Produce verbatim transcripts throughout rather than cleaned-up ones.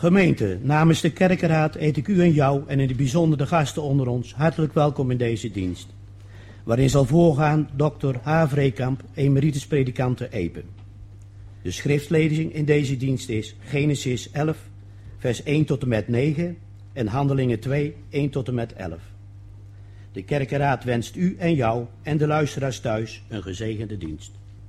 Gemeente, namens de kerkenraad heet ik u en jou en in het bijzonder de gasten onder ons hartelijk welkom in deze dienst. Waarin zal voorgaan dokter H. Vreekamp, emeritus predikante Epe. De schriftlezing in deze dienst is Genesis elf, vers één tot en met negen en Handelingen twee, één tot en met elf. De kerkenraad wenst u en jou en de luisteraars thuis een gezegende dienst.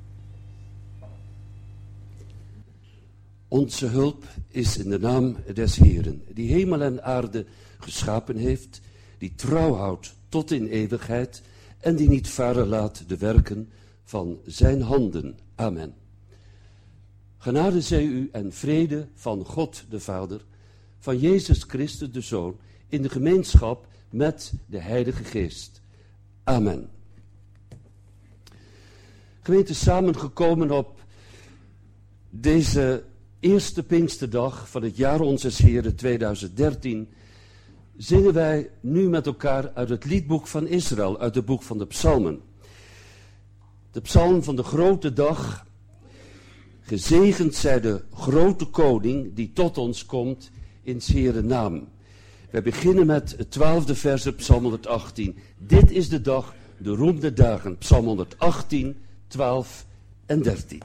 Onze hulp is in de naam des Heeren, die hemel en aarde geschapen heeft, die trouw houdt tot in eeuwigheid en die niet varen laat de werken van zijn handen. Amen. Genade zij u en vrede van God de Vader, van Jezus Christus de Zoon, in de gemeenschap met de Heilige Geest. Amen. Gemeente, samengekomen op deze eerste Pinksterdag van het jaar Onzes Heren tweeduizend dertien... zingen wij nu met elkaar uit het liedboek van Israël, uit het boek van de Psalmen. De psalm van de grote dag. Gezegend zij de grote koning die tot ons komt in 's Heren naam. Wij beginnen met het twaalfde vers op Psalm honderdachttien. Dit is de dag, de roem der dagen. Psalm honderdachttien, twaalf en dertien.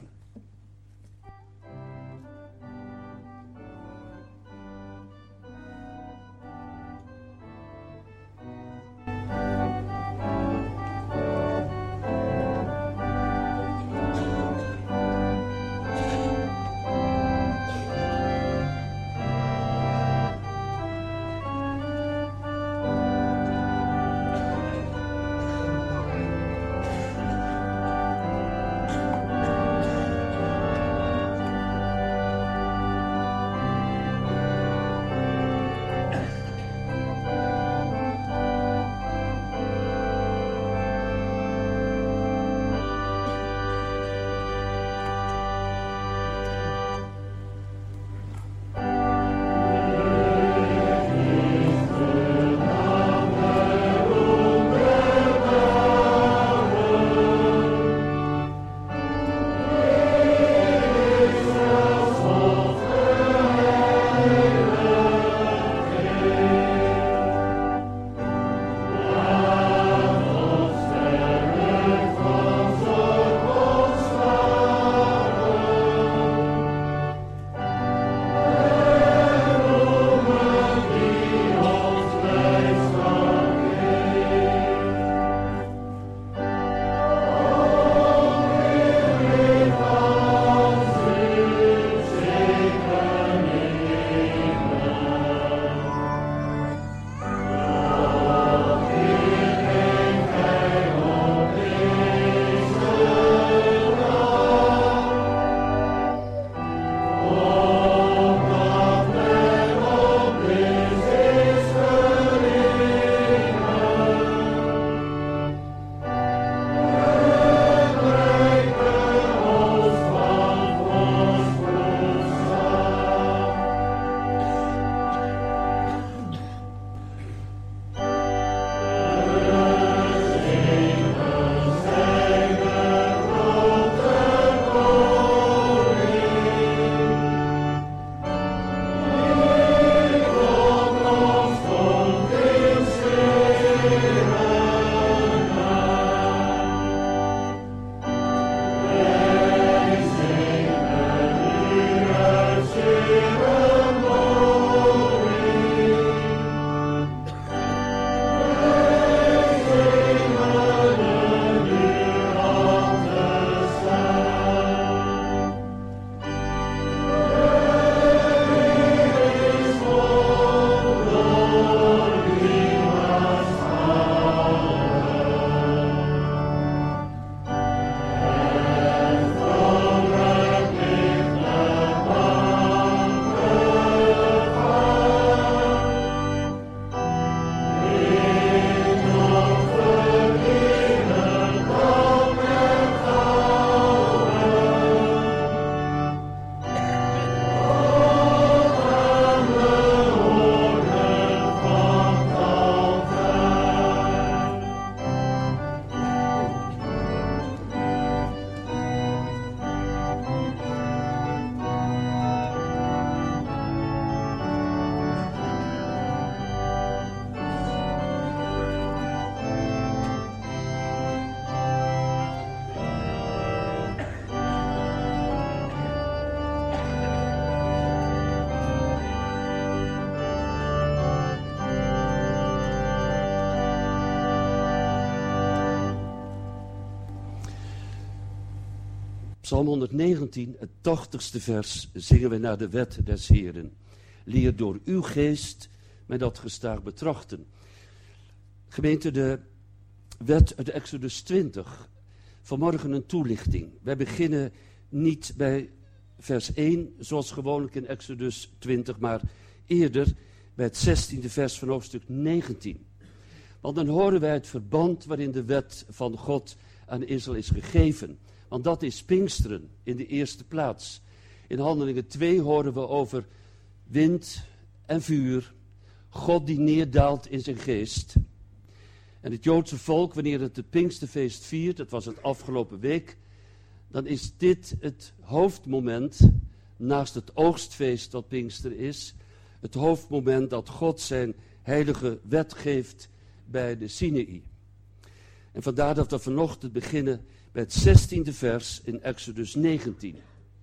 Psalm honderdnegentien, het tachtigste vers, zingen we naar de wet des Heeren. Leer door uw geest mij dat gestaag betrachten. Gemeente, de wet uit Exodus twintig. Vanmorgen een toelichting. Wij beginnen niet bij vers één, zoals gewoonlijk in Exodus twintig, maar eerder bij het zestiende vers van hoofdstuk negentien. Want dan horen wij het verband waarin de wet van God aan Israël is gegeven. Want dat is Pinksteren in de eerste plaats. In Handelingen twee horen we over wind en vuur. God die neerdaalt in zijn geest. En het Joodse volk, wanneer het het Pinksterfeest viert, dat was het afgelopen week, dan is dit het hoofdmoment, naast het oogstfeest dat Pinkster is, het hoofdmoment dat God zijn heilige wet geeft bij de Sinaï. En vandaar dat we vanochtend beginnen bij het zestiende vers in Exodus negentien.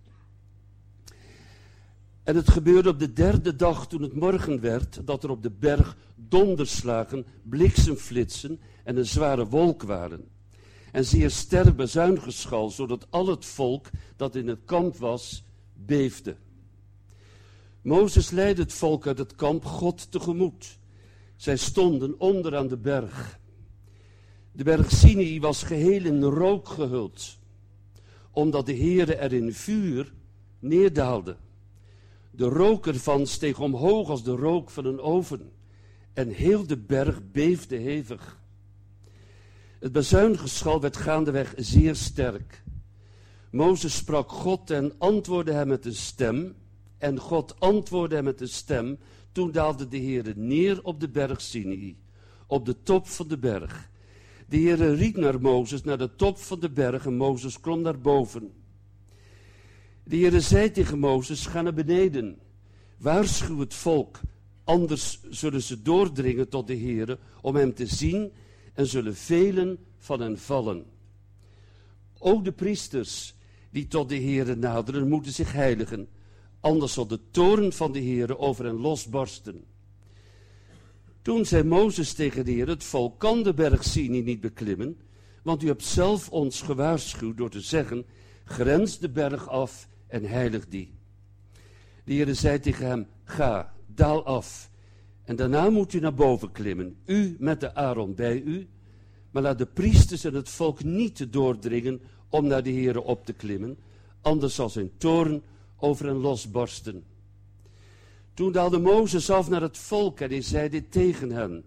En het gebeurde op de derde dag toen het morgen werd, dat er op de berg donderslagen, bliksemflitsen en een zware wolk waren. En zeer sterk bazuingeschal, zodat al het volk dat in het kamp was, beefde. Mozes leidde het volk uit het kamp God tegemoet. Zij stonden onder aan de berg. De berg Sinaï was geheel in rook gehuld, omdat de Heere er in vuur neerdaalde. De rook ervan steeg omhoog als de rook van een oven, en heel de berg beefde hevig. Het bazuingeschal werd gaandeweg zeer sterk. Mozes sprak God en antwoordde hem met een stem, en God antwoordde hem met een stem. Toen daalde de Heere neer op de berg Sinaï, op de top van de berg. De Heere riep naar Mozes naar de top van de berg en Mozes klom naar boven. De Heere zei tegen Mozes, ga naar beneden, waarschuw het volk, anders zullen ze doordringen tot de Heere om hem te zien en zullen velen van hen vallen. Ook de priesters die tot de Heere naderen moeten zich heiligen, anders zal de toorn van de Heere over hen losbarsten. Toen zei Mozes tegen de Heer, het volk kan de berg Sinaï niet beklimmen, want u hebt zelf ons gewaarschuwd door te zeggen, grens de berg af en heilig die. De Heer zei tegen hem, ga, daal af, en daarna moet u naar boven klimmen, u met de Aaron bij u, maar laat de priesters en het volk niet te doordringen om naar de Heer op te klimmen, anders zal zijn toorn over hen losbarsten. Toen daalde Mozes af naar het volk en hij zei dit tegen hen.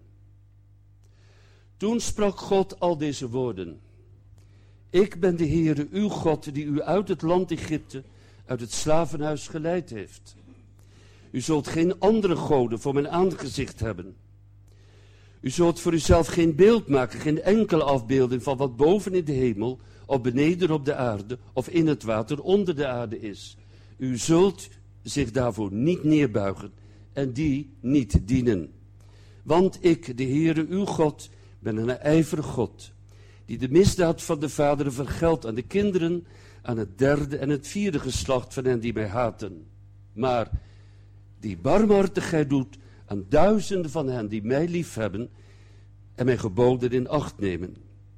Toen sprak God al deze woorden. Ik ben de Heere uw God die u uit het land Egypte, uit het slavenhuis geleid heeft. U zult geen andere goden voor mijn aangezicht hebben. U zult voor uzelf geen beeld maken, geen enkele afbeelding van wat boven in de hemel, of beneden op de aarde, of in het water onder de aarde is. U zult zich daarvoor niet neerbuigen en die niet dienen. Want ik, de Heere uw God, ben een ijverig God, die de misdaad van de vaderen vergeldt aan de kinderen, aan het derde en het vierde geslacht van hen die mij haten. Maar die barmhartigheid doet aan duizenden van hen die mij liefhebben en mijn geboden in acht nemen.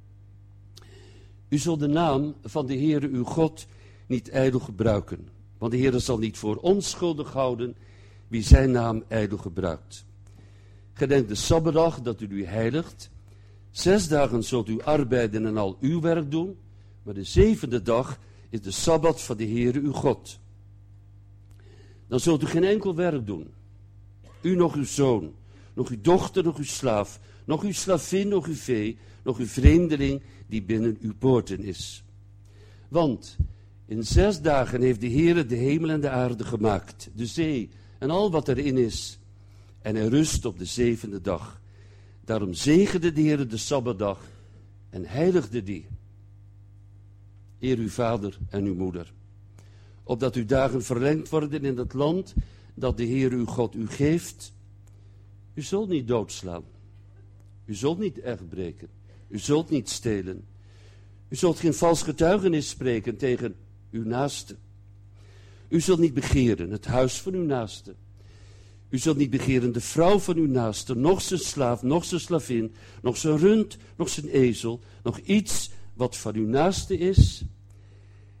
U zult de naam van de Heere uw God niet ijdel gebruiken, want de Heere zal niet voor onschuldig houden wie zijn naam ijdel gebruikt. Gedenk de Sabbatdag dat u u heiligt. Zes dagen zult u arbeiden en al uw werk doen, maar de zevende dag is de Sabbat van de Heere uw God. Dan zult u geen enkel werk doen. U nog uw zoon, nog uw dochter, nog uw slaaf, nog uw slavin, nog uw vee, nog uw vreemdeling die binnen uw poorten is. Want in zes dagen heeft de Heere de hemel en de aarde gemaakt, de zee en al wat erin is. En hij rust op de zevende dag. Daarom zegende de Heere de Sabbatdag en heiligde die. Eer uw vader en uw moeder, opdat uw dagen verlengd worden in het land dat de Heere uw God u geeft. U zult niet doodslaan. U zult niet echt breken. U zult niet stelen. U zult geen vals getuigenis spreken tegen uw naaste. U zult niet begeren het huis van uw naaste. U zult niet begeren de vrouw van uw naaste, noch zijn slaaf, noch zijn slavin, noch zijn rund, noch zijn ezel, nog iets wat van uw naaste is.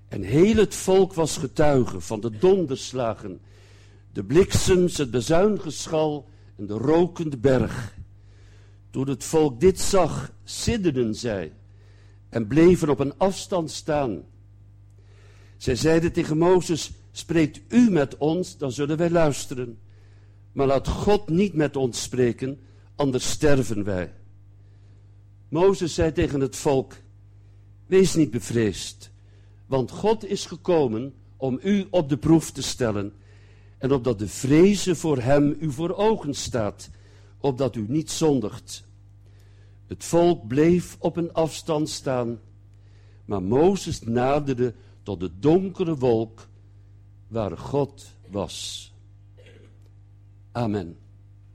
En heel het volk was getuige van de donderslagen, de bliksems, het bezuingeschal en de rokende berg. Toen het volk dit zag, sidderden zij en bleven op een afstand staan. Zij zeiden tegen Mozes, spreekt u met ons, dan zullen wij luisteren. Maar laat God niet met ons spreken, anders sterven wij. Mozes zei tegen het volk, wees niet bevreesd, want God is gekomen om u op de proef te stellen, en opdat de vreze voor hem u voor ogen staat, opdat u niet zondigt. Het volk bleef op een afstand staan, maar Mozes naderde tot de donkere wolk waar God was. Amen.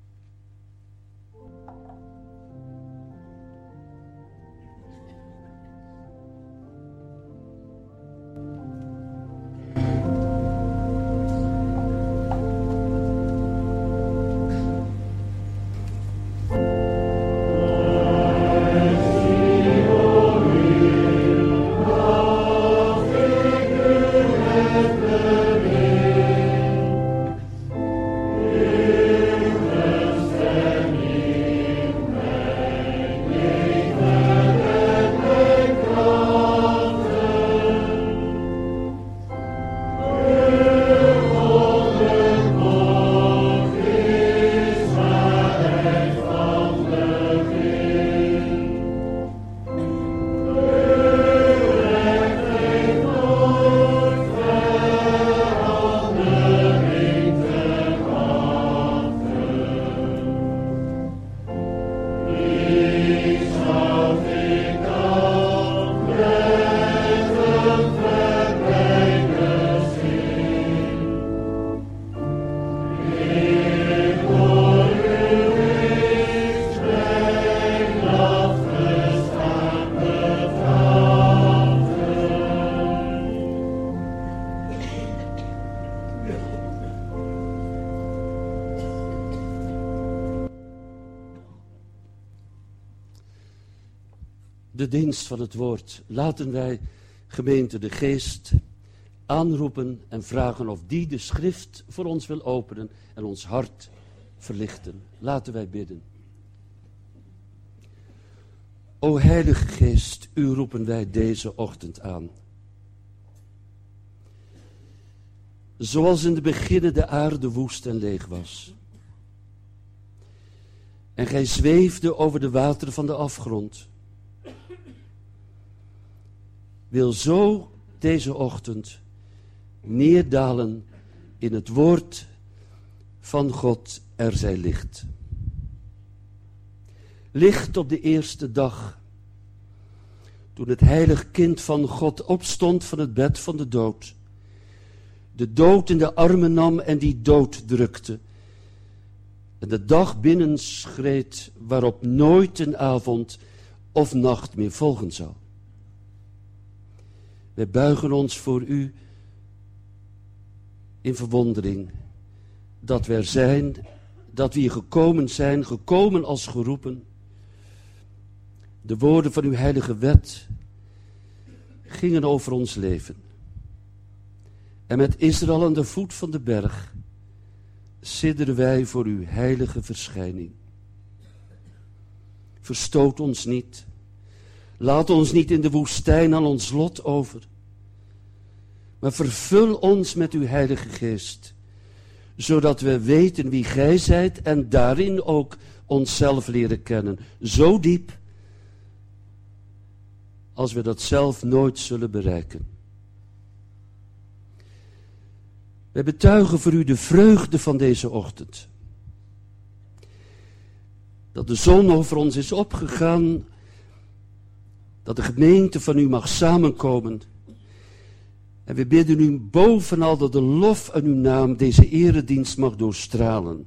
De dienst van het woord. Laten wij, gemeente, de geest aanroepen en vragen of die de schrift voor ons wil openen en ons hart verlichten. Laten wij bidden. O Heilige Geest, u roepen wij deze ochtend aan. Zoals in de beginnen de aarde woest en leeg was. En gij zweefde over de wateren van de afgrond. Wil zo deze ochtend neerdalen in het woord van God, er zij licht. Licht op de eerste dag, toen het heilig kind van God opstond van het bed van de dood, de dood in de armen nam en die dood drukte, en de dag binnenschreed waarop nooit een avond of nacht meer volgen zal. Wij buigen ons voor u in verwondering dat we er zijn, dat we hier gekomen zijn, gekomen als geroepen. De woorden van uw heilige wet gingen over ons leven. En met Israël aan de voet van de berg sidderen wij voor uw heilige verschijning. Verstoot ons niet. Laat ons niet in de woestijn aan ons lot over. Maar vervul ons met uw heilige geest. Zodat we weten wie gij zijt en daarin ook onszelf leren kennen. Zo diep als we dat zelf nooit zullen bereiken. Wij betuigen voor u de vreugde van deze ochtend. Dat de zon over ons is opgegaan. Dat de gemeente van u mag samenkomen. En we bidden u bovenal dat de lof aan uw naam deze eredienst mag doorstralen.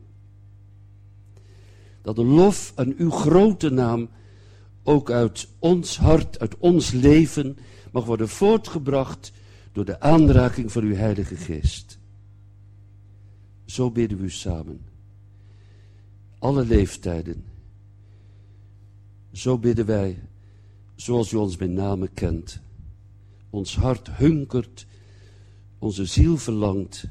Dat de lof aan uw grote naam ook uit ons hart, uit ons leven mag worden voortgebracht door de aanraking van uw heilige geest. Zo bidden we u samen. Alle leeftijden. Zo bidden wij, zoals u ons met name kent. ons hart hunkert, onze ziel verlangt,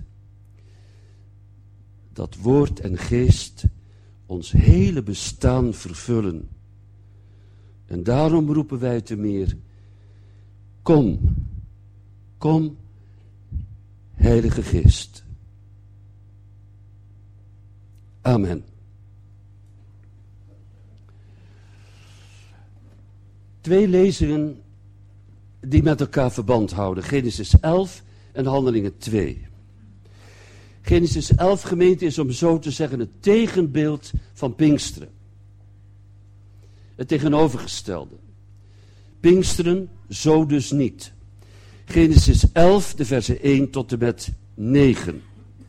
dat woord en geest ons hele bestaan vervullen. En daarom roepen wij te meer, kom, kom, Heilige Geest. Amen. Twee lezingen die met elkaar verband houden. Genesis elf en Handelingen twee. Genesis elf, gemeente, is om zo te zeggen het tegenbeeld van Pinksteren. Het tegenovergestelde. Pinksteren, zo dus niet. Genesis elf, de versen één tot en met negen.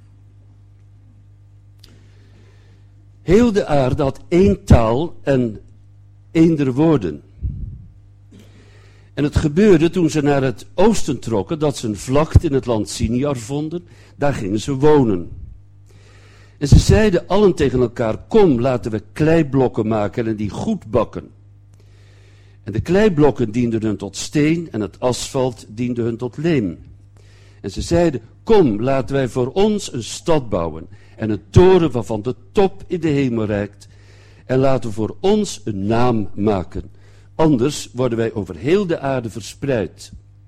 Heel de aarde had één taal en eender woorden. En het gebeurde toen ze naar het oosten trokken, dat ze een vlakte in het land Siniar vonden. Daar gingen ze wonen. En ze zeiden allen tegen elkaar, kom, laten we kleiblokken maken en die goed bakken. En de kleiblokken dienden hun tot steen en het asfalt diende hun tot leem. En ze zeiden, kom, laten wij voor ons een stad bouwen en een toren waarvan de top in de hemel reikt. En laten we voor ons een naam maken. Anders worden wij over heel de aarde verspreid.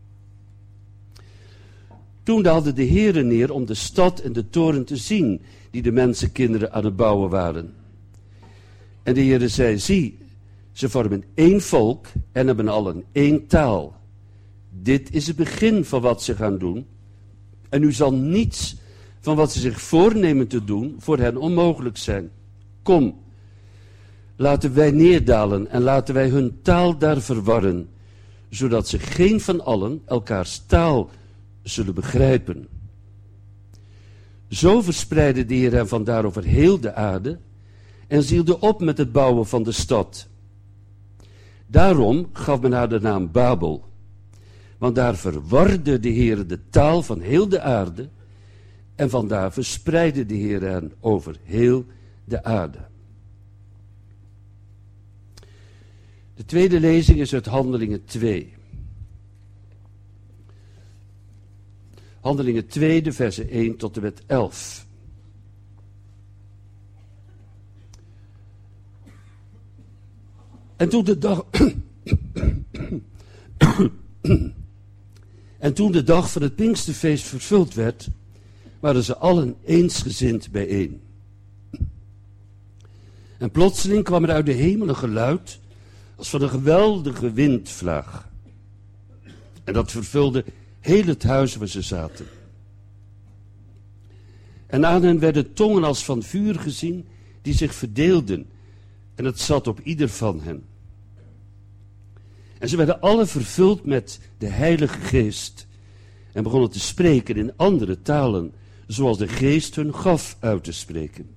Toen daalde de Heere neer om de stad en de toren te zien, die de mensenkinderen aan het bouwen waren. En de Heere zei, zie, ze vormen één volk en hebben allen één taal. Dit is het begin van wat ze gaan doen. En nu zal niets van wat ze zich voornemen te doen voor hen onmogelijk zijn. Kom, laten wij neerdalen en laten wij hun taal daar verwarren, zodat ze geen van allen elkaars taal zullen begrijpen. Zo verspreidde de Heer hen vandaar over heel de aarde en zielde op met het bouwen van de stad. Daarom gaf men haar de naam Babel, want daar verwarde de Heer de taal van heel de aarde en vandaar verspreidde de Heer hen over heel de aarde. De tweede lezing is uit Handelingen twee. Handelingen twee, de versen één tot en met elf. En toen de dag... en toen de dag van het Pinksterfeest vervuld werd, waren ze allen eensgezind bijeen. En plotseling kwam er uit de hemel een geluid als van een geweldige windvlaag. En dat vervulde heel het huis waar ze zaten. En aan hen werden tongen als van vuur gezien, die zich verdeelden. En het zat op ieder van hen. En ze werden alle vervuld met de Heilige Geest. En begonnen te spreken in andere talen, zoals de Geest hun gaf uit te spreken.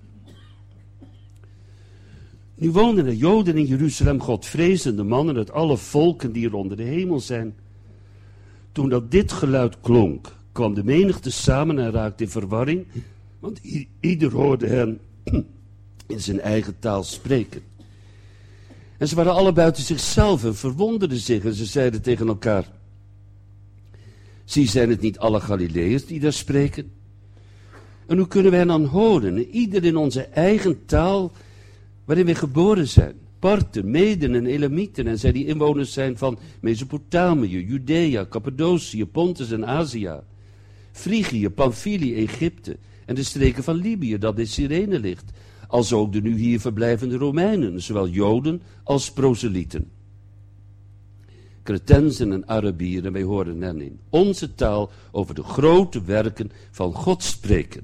Nu woonden er Joden in Jeruzalem, Godvrezende mannen uit alle volken die er onder de hemel zijn. Toen dat dit geluid klonk, kwam de menigte samen en raakte in verwarring, want i- ieder hoorde hen in zijn eigen taal spreken. En ze waren alle buiten zichzelf en verwonderden zich en ze zeiden tegen elkaar, zie, zijn het niet alle Galileërs die daar spreken? En hoe kunnen wij dan horen, ieder in onze eigen taal waarin wij geboren zijn? Parten, Meden en Elamieten en zij die inwoners zijn van Mesopotamië, Judea, Cappadocië, Pontus en Azië, Frigië, Pamphylië, Egypte en de streken van Libië dat in Cyrene ligt, als ook de nu hier verblijvende Romeinen, zowel Joden als proselieten. Cretensen en Arabieren, wij horen hen in onze taal over de grote werken van God spreken.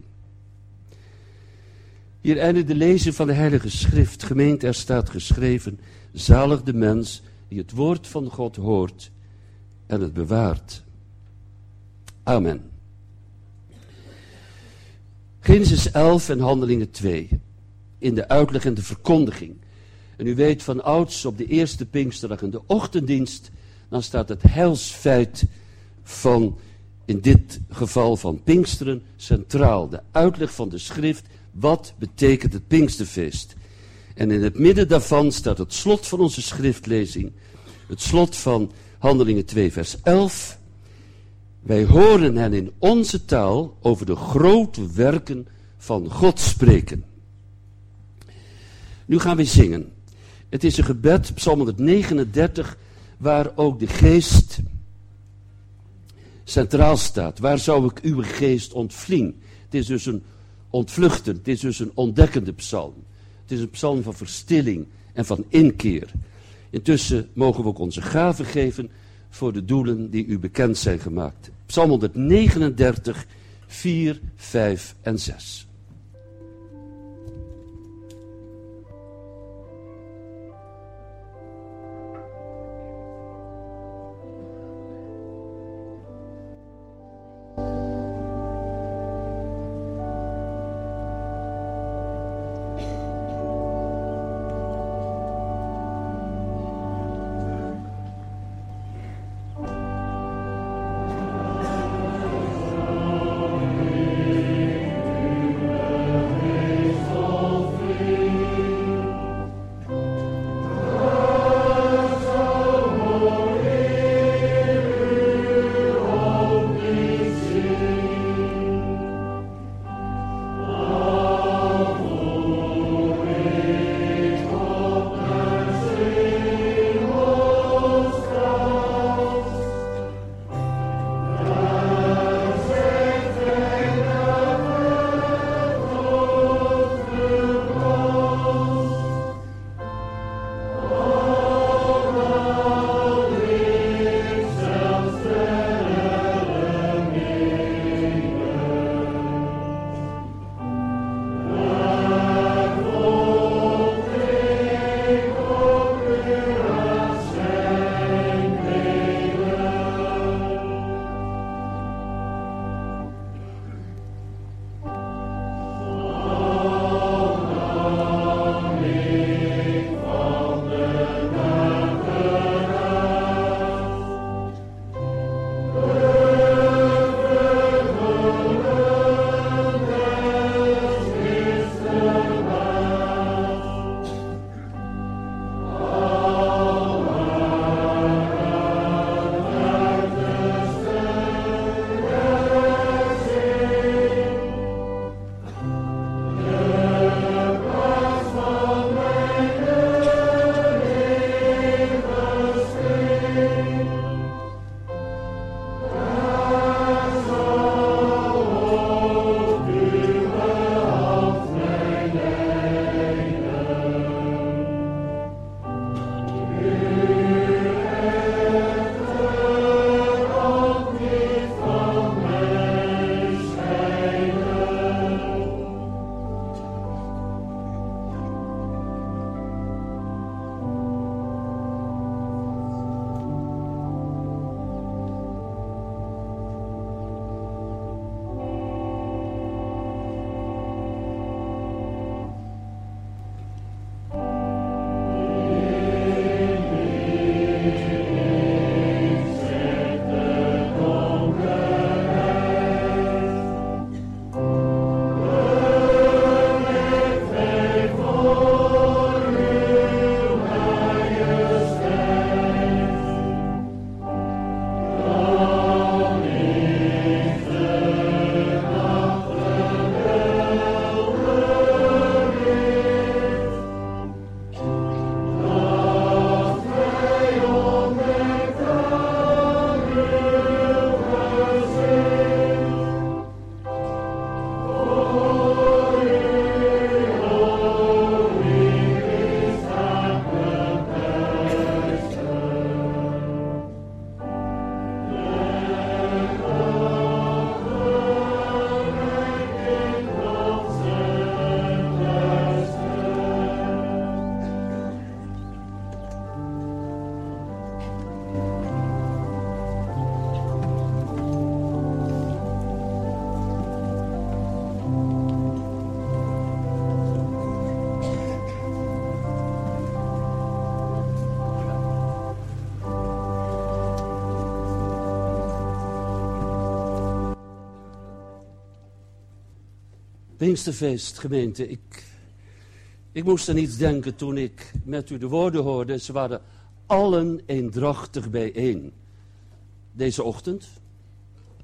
Hier eindigt de lezing van de Heilige Schrift. Gemeente, er staat geschreven, zalig de mens die het woord van God hoort en het bewaart. Amen. Genesis elf en Handelingen twee. In de uitleg en de verkondiging. En u weet van ouds op de eerste Pinksterdag in de ochtenddienst, dan staat het heilsfeit van, in dit geval van Pinksteren, centraal. De uitleg van de schrift, wat betekent het Pinksterfeest? En in het midden daarvan staat het slot van onze schriftlezing, het slot van Handelingen twee vers elf. Wij horen hen in onze taal over de grote werken van God spreken. Nu gaan we zingen. Het is een gebed, Psalm honderdnegenendertig, waar ook de geest centraal staat. Waar zou ik uw geest ontvliegen? Het is dus een ontvluchten, het is dus een ontdekkende psalm. Het is een psalm van verstilling en van inkeer. Intussen mogen we ook onze gaven geven voor de doelen die u bekend zijn gemaakt. Psalm honderdnegenendertig, vier, vijf en zes. Pinksterfeest, gemeente. Ik, ik moest aan iets denken toen ik met u de woorden hoorde. Ze waren allen eendrachtig bijeen. Deze ochtend.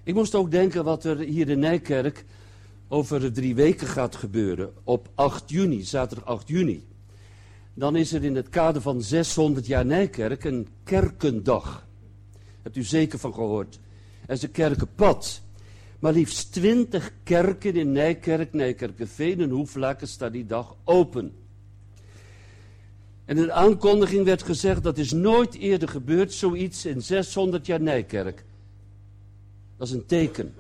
Ik moest ook denken wat er hier in Nijkerk over drie weken gaat gebeuren. Op acht juni, zaterdag acht juni. Dan is er in het kader van zeshonderd jaar Nijkerk een kerkendag. Hebt u zeker van gehoord. Er is een kerkenpad. Maar liefst twintig kerken in Nijkerk, Nijkerkerveen en Hoeflaken staan die dag open. En in de aankondiging werd gezegd, dat is nooit eerder gebeurd, zoiets in zeshonderd jaar Nijkerk. Dat is een teken.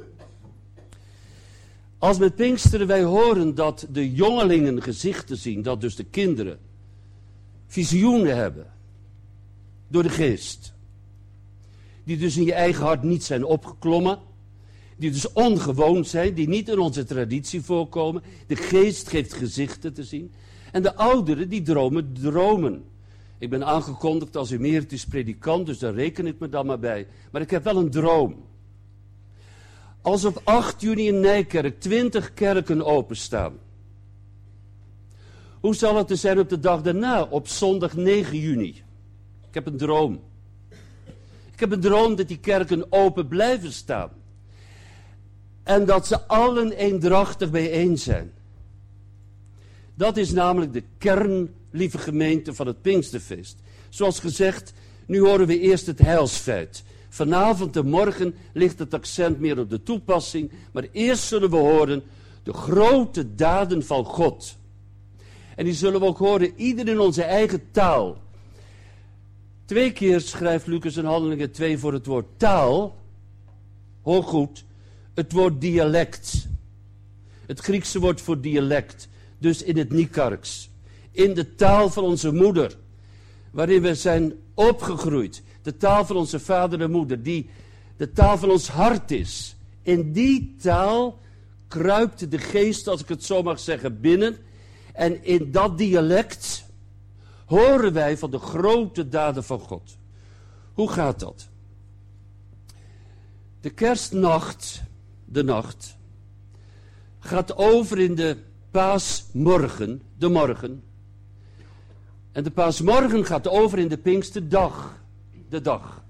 Als met Pinksteren wij horen dat de jongelingen gezichten zien, dat dus de kinderen visioenen hebben, door de geest, die dus in je eigen hart niet zijn opgeklommen, die dus ongewoon zijn, die niet in onze traditie voorkomen. De geest geeft gezichten te zien. En de ouderen die dromen dromen. Ik ben aangekondigd als emeritus predikant, dus daar reken ik me dan maar bij. Maar ik heb wel een droom. Als op acht juni in Nijkerk twintig kerken openstaan, hoe zal het er zijn op de dag daarna, op zondag negen juni? Ik heb een droom. Ik heb een droom dat die kerken open blijven staan. En dat ze allen eendrachtig bijeen zijn. Dat is namelijk de kern, lieve gemeente, van het Pinksterfeest. Zoals gezegd, nu horen we eerst het heilsfeit. Vanavond en morgen ligt het accent meer op de toepassing. Maar eerst zullen we horen de grote daden van God. En die zullen we ook horen, ieder in onze eigen taal. Twee keer schrijft Lucas in Handelingen twee voor het woord taal. Hoor goed, het woord dialect. Het Griekse woord voor dialect. Dus in het Nikarks. In de taal van onze moeder. Waarin we zijn opgegroeid. De taal van onze vader en moeder. Die de taal van ons hart is. In die taal kruipt de geest, als ik het zo mag zeggen, binnen. En in dat dialect horen wij van de grote daden van God. Hoe gaat dat? De kerstnacht, de nacht, gaat over in de paasmorgen, de morgen. En de paasmorgen gaat over in de Pinksterdag, de dag.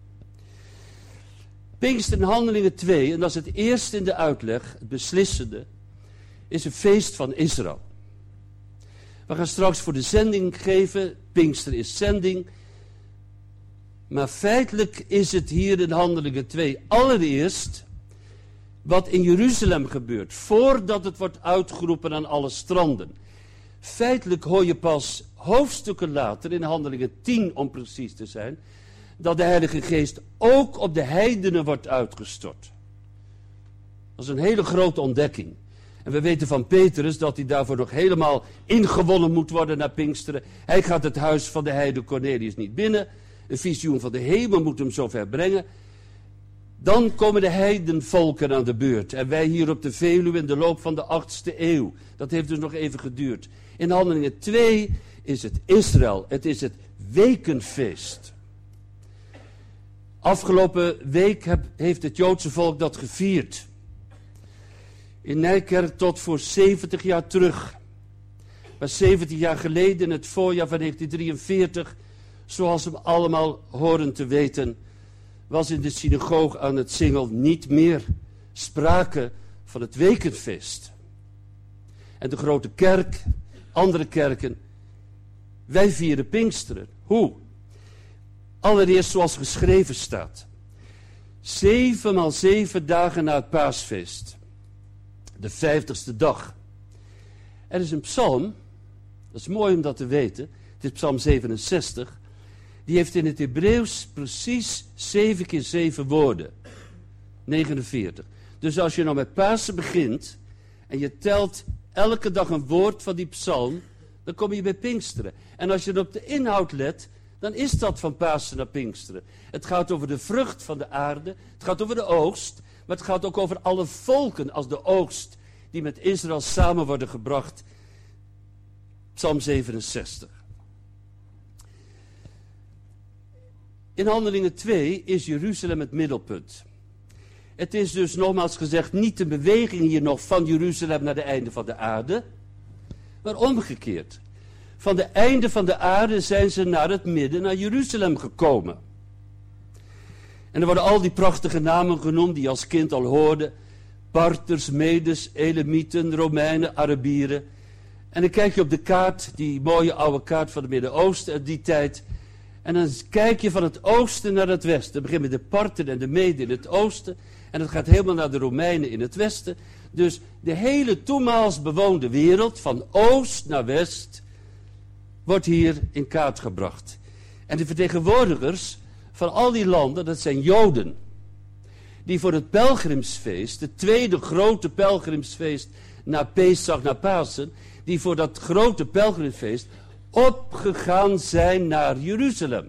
Pinkster in Handelingen twee, en dat is het eerste in de uitleg, het beslissende, is een feest van Israël. We gaan straks voor de zending geven, Pinkster is zending. Maar feitelijk is het hier in Handelingen twee allereerst wat in Jeruzalem gebeurt, voordat het wordt uitgeroepen aan alle stranden. Feitelijk hoor je pas hoofdstukken later, in Handelingen tien om precies te zijn, dat de Heilige Geest ook op de heidenen wordt uitgestort. Dat is een hele grote ontdekking. En we weten van Petrus dat hij daarvoor nog helemaal ingewonnen moet worden naar Pinksteren. Hij gaat het huis van de heide Cornelius niet binnen. Een visioen van de hemel moet hem zover brengen. Dan komen de heidenvolken aan de beurt. En wij hier op de Veluwe in de loop van de achtste eeuw. Dat heeft dus nog even geduurd. In Handelingen twee is het Israël. Het is het wekenfeest. Afgelopen week heb, heeft het Joodse volk dat gevierd. In Nijkerk tot voor zeventig jaar terug. Maar zeventig jaar geleden, in het voorjaar van negentien drieënveertig, zoals we allemaal horen te weten, was in de synagoge aan het Singel niet meer sprake van het wekenfeest. En de grote kerk, andere kerken, wij vieren Pinksteren. Hoe? Allereerst zoals geschreven staat. Zevenmaal zeven dagen na het paasfeest. De vijftigste dag. Er is een psalm, dat is mooi om dat te weten, het is psalm zevenenzestig, die heeft in het Hebreeuws precies zeven keer zeven woorden. negenenveertig. Dus als je nou met Pasen begint en je telt elke dag een woord van die psalm, dan kom je bij Pinksteren. En als je op de inhoud let, dan is dat van Pasen naar Pinksteren. Het gaat over de vrucht van de aarde, het gaat over de oogst, maar het gaat ook over alle volken als de oogst die met Israël samen worden gebracht. Psalm zevenenzestig. In Handelingen twee is Jeruzalem het middelpunt. Het is dus nogmaals gezegd niet de beweging hier nog van Jeruzalem naar de einde van de aarde, maar omgekeerd. Van de einde van de aarde zijn ze naar het midden, naar Jeruzalem gekomen. En er worden al die prachtige namen genoemd die je als kind al hoorde. Parters, Medes, Elamieten, Romeinen, Arabieren. En dan kijk je op de kaart, die mooie oude kaart van het Midden-Oosten uit die tijd. En dan kijk je van het oosten naar het westen. Dan begin je met de Parten en de Meden in het oosten. En dat gaat helemaal naar de Romeinen in het westen. Dus de hele toenmaals bewoonde wereld, van oost naar west, wordt hier in kaart gebracht. En de vertegenwoordigers van al die landen, dat zijn Joden. Die voor het pelgrimsfeest, het tweede grote pelgrimsfeest na Pesach, na Pasen, die voor dat grote pelgrimsfeest opgegaan zijn naar Jeruzalem.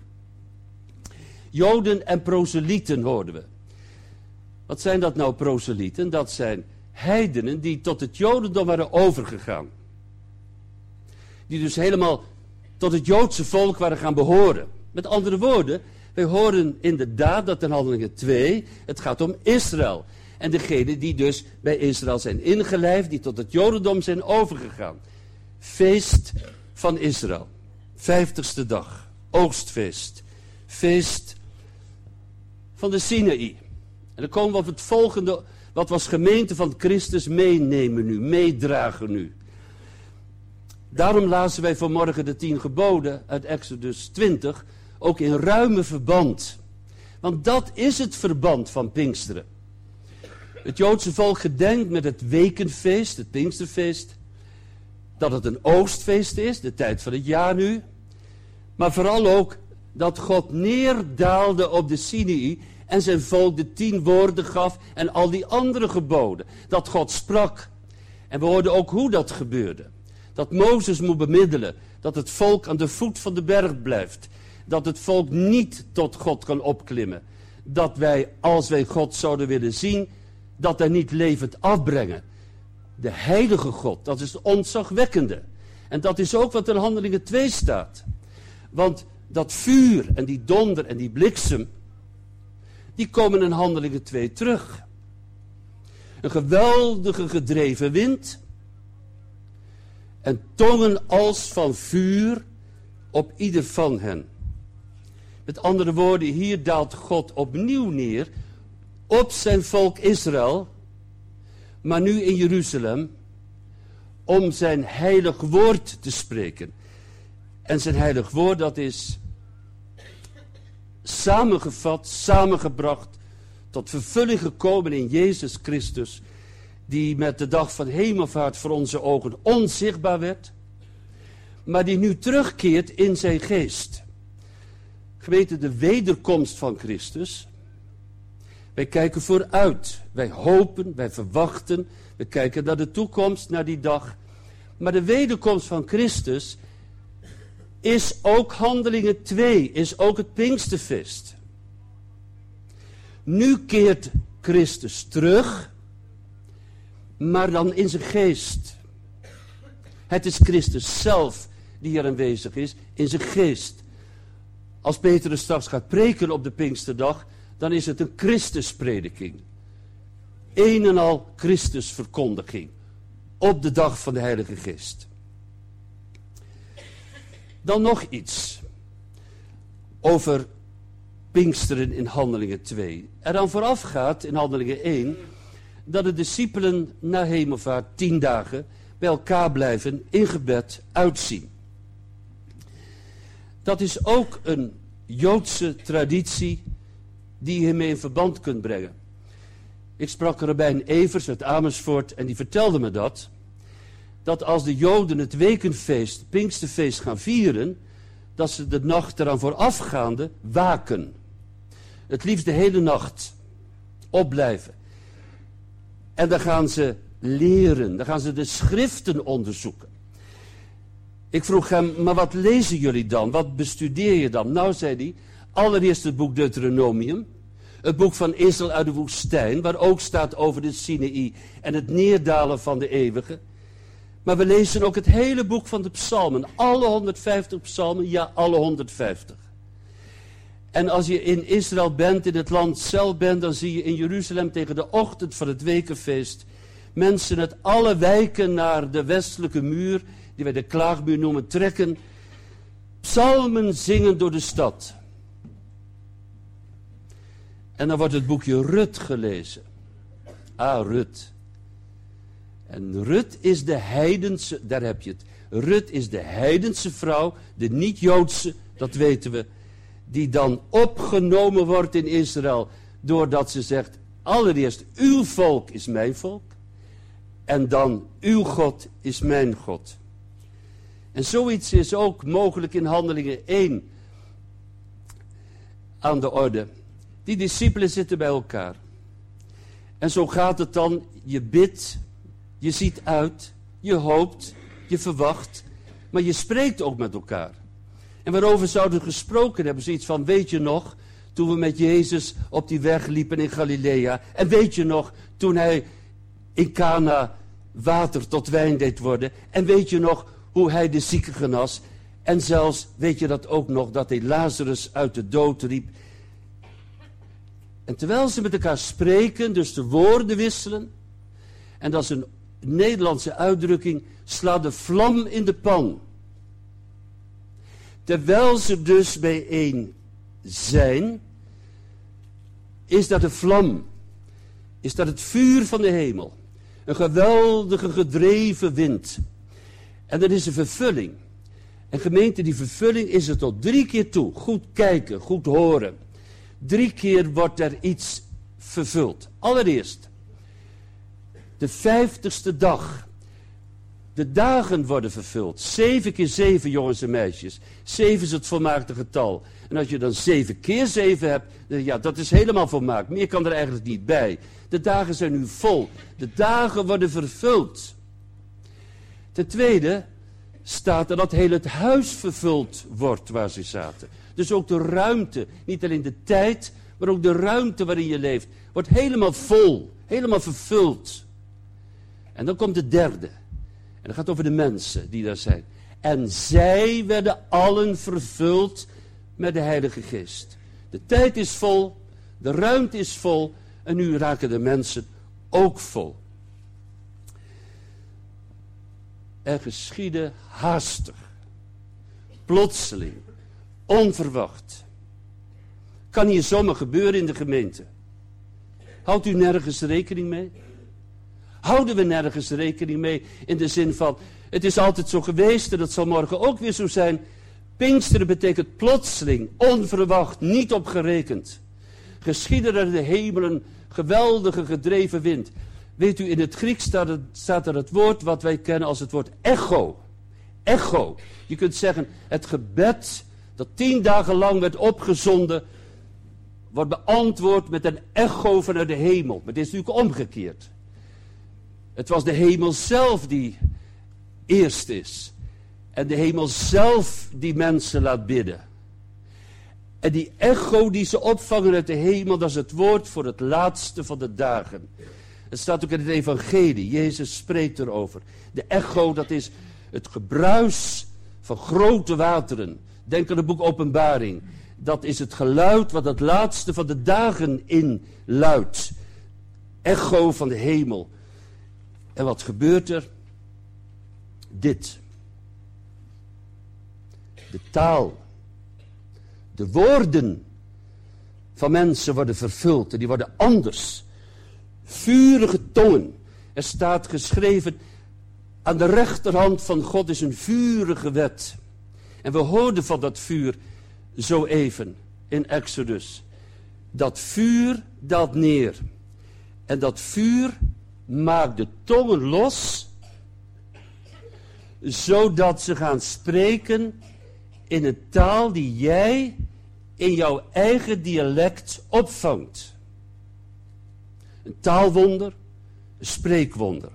Joden en proselieten hoorden we. Wat zijn dat nou, proselieten? Dat zijn heidenen die tot het Jodendom waren overgegaan. Die dus helemaal tot het Joodse volk waren gaan behoren. Met andere woorden, wij horen inderdaad dat in Handelingen twee, het gaat om Israël. En degenen die dus bij Israël zijn ingelijfd, die tot het Jodendom zijn overgegaan. Feest van Israël. Vijftigste dag. Oogstfeest. Feest van de Sinaï. En dan komen we op het volgende, wat was gemeente van Christus meenemen nu, meedragen nu. Daarom lazen wij vanmorgen de tien geboden uit Exodus twintig, ook in ruime verband. Want dat is het verband van Pinksteren. Het Joodse volk gedenkt met het wekenfeest, het Pinksterfeest, dat het een oogstfeest is, de tijd van het jaar nu. Maar vooral ook dat God neerdaalde op de Sinaï en zijn volk de tien woorden gaf en al die andere geboden. Dat God sprak. En we hoorden ook hoe dat gebeurde. Dat Mozes moet bemiddelen, dat het volk aan de voet van de berg blijft. Dat het volk niet tot God kan opklimmen. Dat wij, als wij God zouden willen zien, dat hij niet levend afbrengen. De heilige God, dat is de ontzagwekkende. En dat is ook wat in Handelingen twee staat. Want dat vuur en die donder en die bliksem, die komen in Handelingen twee terug. Een geweldige gedreven wind. En tongen als van vuur op ieder van hen. Met andere woorden, hier daalt God opnieuw neer op zijn volk Israël, maar nu in Jeruzalem, om zijn heilig woord te spreken. En zijn heilig woord, dat is samengevat, samengebracht, tot vervulling gekomen in Jezus Christus, die met de dag van hemelvaart voor onze ogen onzichtbaar werd, maar die nu terugkeert in zijn geest. Gemeente, de wederkomst van Christus. Wij kijken vooruit, wij hopen, wij verwachten, we kijken naar de toekomst, naar die dag. Maar de wederkomst van Christus is ook Handelingen twee, is ook het Pinksterfeest. Nu keert Christus terug, maar dan in zijn geest. Het is Christus zelf die hier aanwezig is, in zijn geest. Als Petrus straks gaat preken op de Pinksterdag, dan is het een Christusprediking. Een en al Christusverkondiging. Op de dag van de Heilige Geest. Dan nog iets. Over Pinksteren in Handelingen twee. Er dan vooraf gaat in Handelingen één. Dat de discipelen na hemelvaart tien dagen bij elkaar blijven in gebed uitzien. Dat is ook een Joodse traditie die je hiermee in verband kunt brengen. Ik sprak Rabbijn Evers uit Amersfoort en die vertelde me dat. Dat als de Joden het wekenfeest, het Pinksterfeest gaan vieren, dat ze de nacht eraan voorafgaande waken. Het liefst de hele nacht opblijven. En dan gaan ze leren, dan gaan ze de schriften onderzoeken. Ik vroeg hem, maar wat lezen jullie dan? Wat bestudeer je dan? Nou, zei hij, allereerst het boek Deuteronomium. Het boek van Israël uit de woestijn, waar ook staat over de Sinaï en het neerdalen van de eeuwige. Maar we lezen ook het hele boek van de psalmen. Alle honderdvijftig psalmen, ja, alle honderdvijftig. En als je in Israël bent, in het land zelf bent, dan zie je in Jeruzalem tegen de ochtend van het wekenfeest mensen uit alle wijken naar de westelijke muur, die wij de klaagmuur noemen, trekken. Psalmen zingen door de stad. En dan wordt het boekje Rut gelezen. Ah, Rut. En Rut is de heidense, daar heb je het. Rut is de heidense vrouw, de niet-Joodse, dat weten we, die dan opgenomen wordt in Israël, doordat ze zegt, allereerst, uw volk is mijn volk, en dan, uw God is mijn God. En zoiets is ook mogelijk in Handelingen één aan de orde. Die discipelen zitten bij elkaar. En zo gaat het dan, je bidt, je ziet uit, je hoopt, je verwacht, maar je spreekt ook met elkaar. En waarover zouden we gesproken hebben? Zoiets van, weet je nog, toen we met Jezus op die weg liepen in Galilea, en weet je nog, toen hij in Cana water tot wijn deed worden, en weet je nog hoe hij de zieken genas, en zelfs, weet je dat ook nog, dat hij Lazarus uit de dood riep. En terwijl ze met elkaar spreken, dus de woorden wisselen, en dat is een Nederlandse uitdrukking, sla de vlam in de pan. Terwijl ze dus bijeen zijn, is dat de vlam, is dat het vuur van de hemel. Een geweldige gedreven wind. En dat is een vervulling. En gemeente, die vervulling is er tot drie keer toe. Goed kijken, goed horen. Drie keer wordt er iets vervuld. Allereerst, de vijftigste dag. De dagen worden vervuld. Zeven keer zeven, jongens en meisjes. Zeven is het volmaakte getal. En als je dan zeven keer zeven hebt, ja, dat is helemaal volmaakt. Meer kan er eigenlijk niet bij. De dagen zijn nu vol. De dagen worden vervuld. Ten tweede staat er dat heel het huis vervuld wordt waar ze zaten. Dus ook de ruimte, niet alleen de tijd, maar ook de ruimte waarin je leeft, wordt helemaal vol, helemaal vervuld. En dan komt de derde. En dat gaat over de mensen die daar zijn. En zij werden allen vervuld met de Heilige Geest. De tijd is vol, de ruimte is vol en nu raken de mensen ook vol. Er geschiedde haastig, plotseling, onverwacht. Kan hier zomaar gebeuren in de gemeente. Houdt u nergens rekening mee? Houden we nergens rekening mee in de zin van, het is altijd zo geweest en dat zal morgen ook weer zo zijn. Pinksteren betekent plotseling, onverwacht, niet op gerekend. Geschiedde er in de hemelen geweldige gedreven wind. Weet u, in het Grieks staat er, staat er het woord wat wij kennen als het woord echo. Echo. Je kunt zeggen, het gebed dat tien dagen lang werd opgezonden, wordt beantwoord met een echo vanuit de hemel. Maar dit is natuurlijk omgekeerd. Het was de hemel zelf die eerst is. En de hemel zelf die mensen laat bidden. En die echo die ze opvangen uit de hemel, dat is het woord voor het laatste van de dagen. Het staat ook in het evangelie. Jezus spreekt erover. De echo, dat is het gebruis van grote wateren. Denk aan het boek Openbaring. Dat is het geluid wat het laatste van de dagen inluidt. Echo van de hemel. En wat gebeurt er? Dit. De taal. De woorden van mensen worden vervuld. En die worden anders. Vurige tongen. Er staat geschreven, aan de rechterhand van God is een vurige wet. En we hoorden van dat vuur zo even in Exodus. Dat vuur daalt neer. En dat vuur maakt de tongen los, zodat ze gaan spreken in een taal die jij in jouw eigen dialect opvangt. Een taalwonder, een spreekwonder.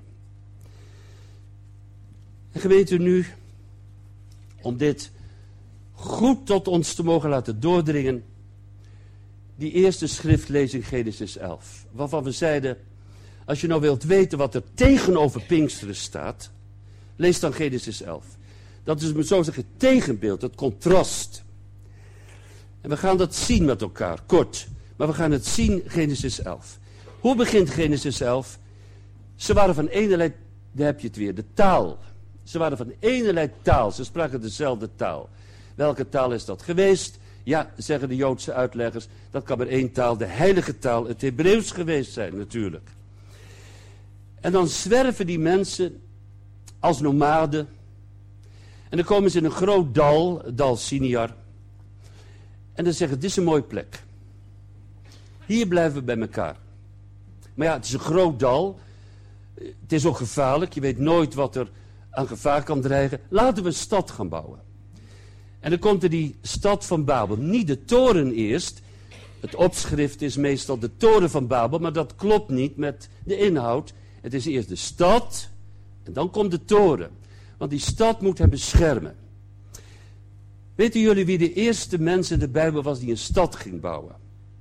En gemeente nu, om dit goed tot ons te mogen laten doordringen, die eerste schriftlezing Genesis elf. Waarvan we zeiden, als je nou wilt weten wat er tegenover Pinksteren staat, lees dan Genesis elf. Dat is, met zo zeggen, het tegenbeeld, het contrast. En we gaan dat zien met elkaar, kort. Maar we gaan het zien, Genesis elf. Hoe begint Genesis elf? Ze waren van eenerlei, daar heb je het weer, de taal. Ze waren van eenerlei taal, ze spraken dezelfde taal. Welke taal is dat geweest? Ja, zeggen de Joodse uitleggers, dat kan maar één taal, de heilige taal, het Hebreeuws geweest zijn natuurlijk. En dan zwerven die mensen als nomaden. En dan komen ze in een groot dal, het dal Siniar. En dan zeggen, dit is een mooie plek. Hier blijven we bij elkaar. Maar ja, het is een groot dal. Het is ook gevaarlijk. Je weet nooit wat er aan gevaar kan dreigen. Laten we een stad gaan bouwen. En dan komt er die stad van Babel. Niet de toren eerst. Het opschrift is meestal de toren van Babel. Maar dat klopt niet met de inhoud. Het is eerst de stad. En dan komt de toren. Want die stad moet hem beschermen. Weten jullie wie de eerste mens in de Bijbel was die een stad ging bouwen?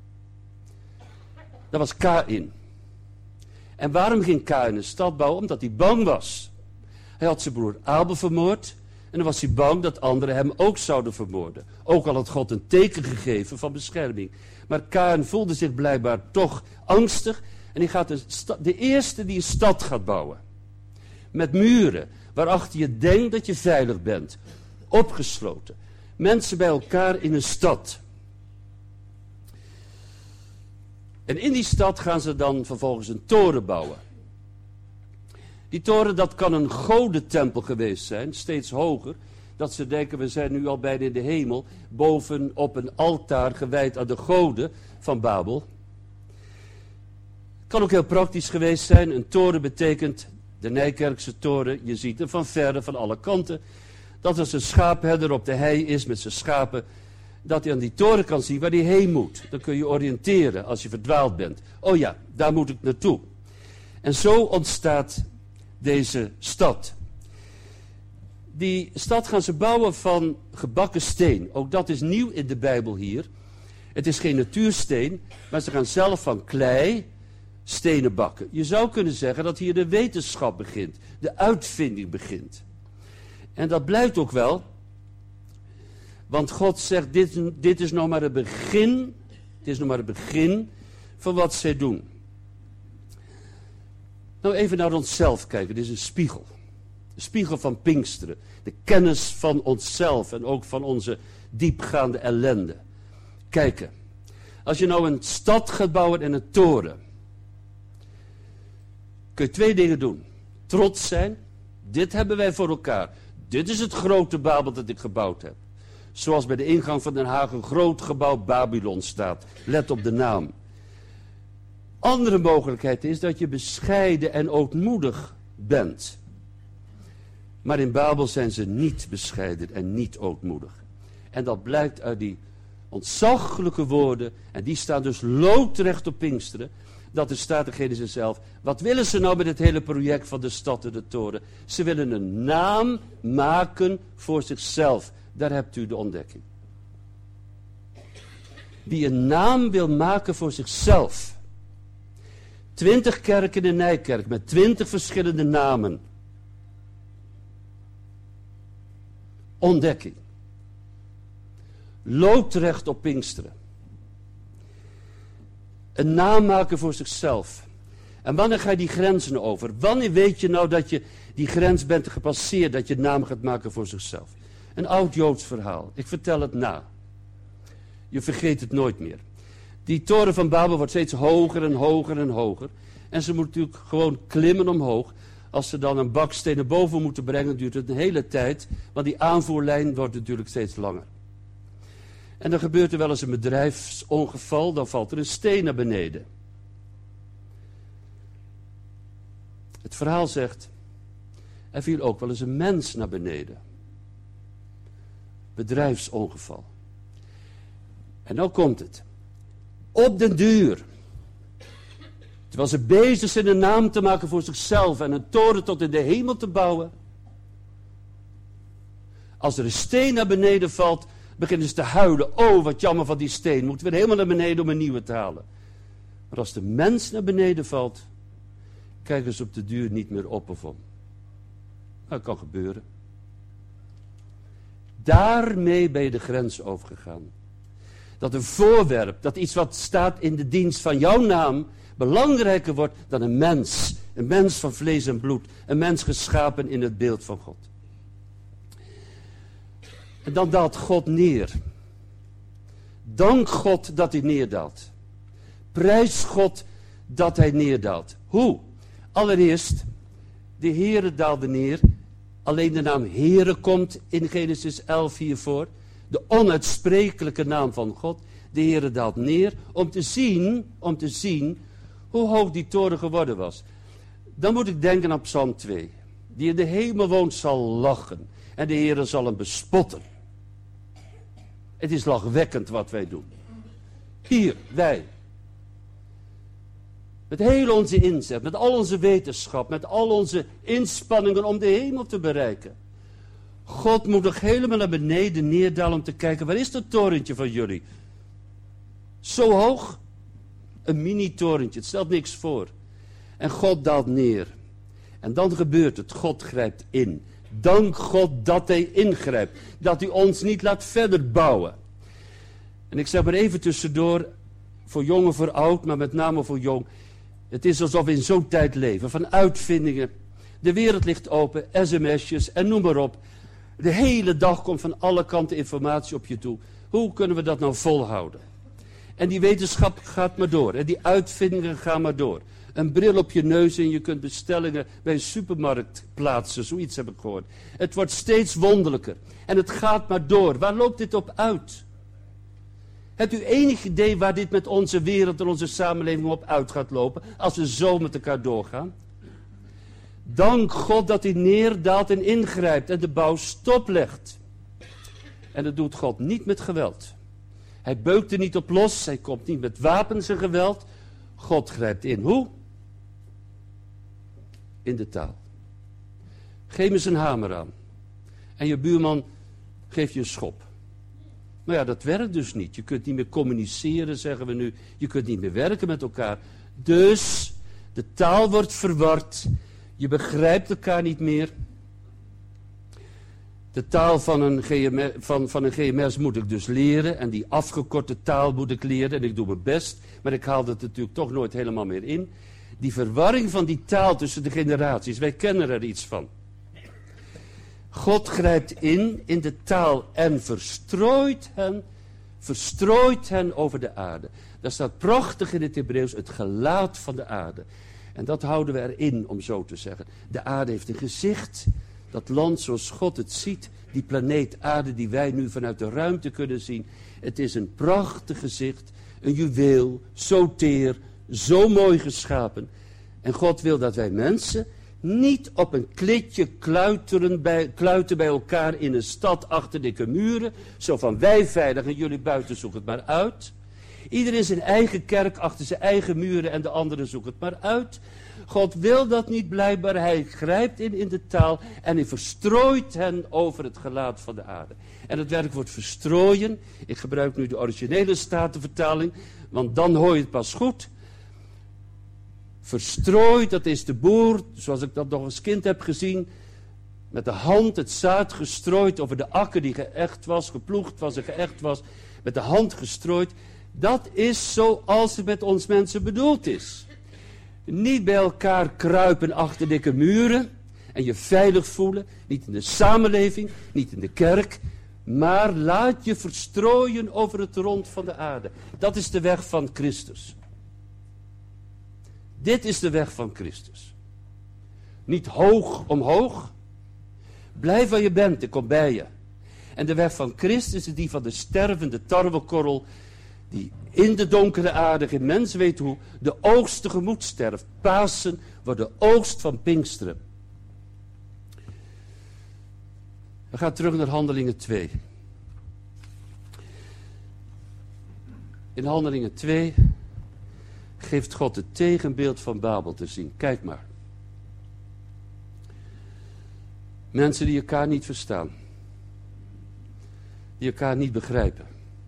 Dat was Kaïn. En waarom ging Kaïn een stad bouwen? Omdat hij bang was. Hij had zijn broer Abel vermoord. En dan was hij bang dat anderen hem ook zouden vermoorden. Ook al had God een teken gegeven van bescherming. Maar Kaïn voelde zich blijkbaar toch angstig. En hij gaat de, sta- de eerste die een stad gaat bouwen. Met muren. Waarachter je denkt dat je veilig bent. Opgesloten. Mensen bij elkaar in een stad. En in die stad gaan ze dan vervolgens een toren bouwen. Die toren, dat kan een godentempel geweest zijn, steeds hoger. Dat ze denken, we zijn nu al bijna in de hemel, boven op een altaar gewijd aan de goden van Babel. Het kan ook heel praktisch geweest zijn. Een toren betekent, de Nijkerkse toren, je ziet hem van verre, van alle kanten. Dat als een schaapherder op de hei is met zijn schapen, dat hij aan die toren kan zien waar hij heen moet. Dan kun je oriënteren als je verdwaald bent. Oh ja, daar moet ik naartoe. En zo ontstaat deze stad. Die stad gaan ze bouwen van gebakken steen. Ook dat is nieuw in de Bijbel hier. Het is geen natuursteen, maar ze gaan zelf van klei stenen bakken. Je zou kunnen zeggen dat hier de wetenschap begint. De uitvinding begint. En dat blijkt ook wel. Want God zegt, dit, dit is nog maar het begin. Het is nog maar het begin van wat zij doen. Nou, even naar onszelf kijken. Dit is een spiegel. Een spiegel van Pinksteren. De kennis van onszelf en ook van onze diepgaande ellende. Kijken. Als je nou een stad gaat bouwen en een toren. Kun je twee dingen doen. Trots zijn. Dit hebben wij voor elkaar. Dit is het grote Babel dat ik gebouwd heb. Zoals bij de ingang van Den Haag een groot gebouw Babylon staat. Let op de naam. Andere mogelijkheid is dat je bescheiden en ootmoedig bent. Maar in Babel zijn ze niet bescheiden en niet ootmoedig. En dat blijkt uit die ontzaglijke woorden. En die staan dus loodrecht op Pinksteren. Dat er staat in Genesis zelf. Wat willen ze nou met het hele project van de stad en de toren? Ze willen een naam maken voor zichzelf. Daar hebt u de ontdekking. Die een naam wil maken voor zichzelf. Twintig kerken in Nijkerk met twintig verschillende namen. Ontdekking. Loodrecht op Pinksteren. Een naam maken voor zichzelf. En wanneer ga je die grenzen over? Wanneer weet je nou dat je die grens bent gepasseerd, dat je een naam gaat maken voor zichzelf? Een oud Joods verhaal. Ik vertel het na. Je vergeet het nooit meer. Die toren van Babel wordt steeds hoger en hoger en hoger. En ze moeten natuurlijk gewoon klimmen omhoog. Als ze dan een baksteen naar boven moeten brengen, duurt het een hele tijd. Want die aanvoerlijn wordt natuurlijk steeds langer. En dan gebeurt er wel eens een bedrijfsongeval, dan valt er een steen naar beneden. Het verhaal zegt, er viel ook wel eens een mens naar beneden. Bedrijfsongeval. En nou komt het. Op den duur. Terwijl ze bezig zijn een naam te maken voor zichzelf en een toren tot in de hemel te bouwen. Als er een steen naar beneden valt, beginnen ze te huilen. Oh, wat jammer van die steen. Moeten we helemaal naar beneden om een nieuwe te halen. Maar als de mens naar beneden valt, kijken ze op de duur niet meer op of om. Dat kan gebeuren. Daarmee ben je de grens overgegaan. Dat een voorwerp, dat iets wat staat in de dienst van jouw naam, belangrijker wordt dan een mens. Een mens van vlees en bloed. Een mens geschapen in het beeld van God. En dan daalt God neer. Dank God dat hij neerdaalt. Prijs God dat hij neerdaalt. Hoe? Allereerst, de Heere daalde neer. Alleen de naam Heere komt in Genesis elf hiervoor. De onuitsprekelijke naam van God. De Heere daalt neer om te zien, om te zien hoe hoog die toren geworden was. Dan moet ik denken aan Psalm twee. Die in de hemel woont zal lachen. En de Heere zal hem bespotten. Het is lachwekkend wat wij doen. Hier, wij. Met heel onze inzet, met al onze wetenschap, met al onze inspanningen om de hemel te bereiken. God moet nog helemaal naar beneden neerdalen om te kijken, waar is dat torentje van jullie? Zo hoog? Een mini-torentje, het stelt niks voor. En God daalt neer. En dan gebeurt het, God grijpt in. Dank God dat hij ingrijpt. Dat hij ons niet laat verder bouwen. En ik zeg maar even tussendoor, voor jong en voor oud, maar met name voor jong. Het is alsof we in zo'n tijd leven, van uitvindingen. De wereld ligt open, sms'jes en noem maar op. De hele dag komt van alle kanten informatie op je toe. Hoe kunnen we dat nou volhouden? En die wetenschap gaat maar door. En die uitvindingen gaan maar door. Een bril op je neus en je kunt bestellingen bij een supermarkt plaatsen. Zoiets heb ik gehoord. Het wordt steeds wonderlijker. En het gaat maar door. Waar loopt dit op uit? Hebt u enig idee waar dit met onze wereld en onze samenleving op uit gaat lopen? Als we zo met elkaar doorgaan. Dank God dat hij neerdaalt en ingrijpt en de bouw stoplegt. En dat doet God niet met geweld. Hij beukt er niet op los. Hij komt niet met wapens en geweld. God grijpt in. Hoe? In de taal. Geef me eens een hamer aan. En je buurman geeft je een schop. Maar ja, dat werkt dus niet. Je kunt niet meer communiceren, zeggen we nu. Je kunt niet meer werken met elkaar. Dus, de taal wordt verward. Je begrijpt elkaar niet meer. De taal van een, G M S, van, van een G M S moet ik dus leren. En die afgekorte taal moet ik leren. En ik doe mijn best. Maar ik haal dat natuurlijk toch nooit helemaal meer in. Die verwarring van die taal tussen de generaties. Wij kennen er iets van. God grijpt in, in de taal en verstrooit hen, verstrooit hen over de aarde. Daar staat prachtig in het Hebreeuws het gelaat van de aarde. En dat houden we erin, om zo te zeggen. De aarde heeft een gezicht. Dat land zoals God het ziet, die planeet aarde die wij nu vanuit de ruimte kunnen zien. Het is een prachtig gezicht, een juweel, zo teer, zo mooi geschapen. En God wil dat wij mensen niet op een klitje kluiteren bij, kluiten bij elkaar in een stad achter dikke muren. Zo van wij veilig en jullie buiten zoek het maar uit. Iedereen zijn eigen kerk achter zijn eigen muren en de anderen zoeken het maar uit. God wil dat niet blijkbaar. Hij grijpt in in de taal en hij verstrooit hen over het gelaat van de aarde. En het werkwoord verstrooien, ik gebruik nu de originele Statenvertaling, want dan hoor je het pas goed. Verstrooid, dat is de boer, zoals ik dat nog als kind heb gezien, met de hand het zaad gestrooid over de akker die geëcht was, geploegd was en geëcht was, met de hand gestrooid. Dat is zoals het met ons mensen bedoeld is. Niet bij elkaar kruipen achter dikke muren en je veilig voelen, niet in de samenleving, niet in de kerk, maar laat je verstrooien over het rond van de aarde. Dat is de weg van Christus. Dit is de weg van Christus. Niet hoog omhoog. Blijf waar je bent, ik kom bij je. En de weg van Christus is die van de stervende tarwekorrel, die in de donkere aarde, geen mens weet hoe, de oogst tegemoet sterft. Pasen wordt de oogst van Pinksteren. We gaan terug naar Handelingen twee. In Handelingen twee geeft God het tegenbeeld van Babel te zien. Kijk maar. Mensen die elkaar niet verstaan. Die elkaar niet begrijpen.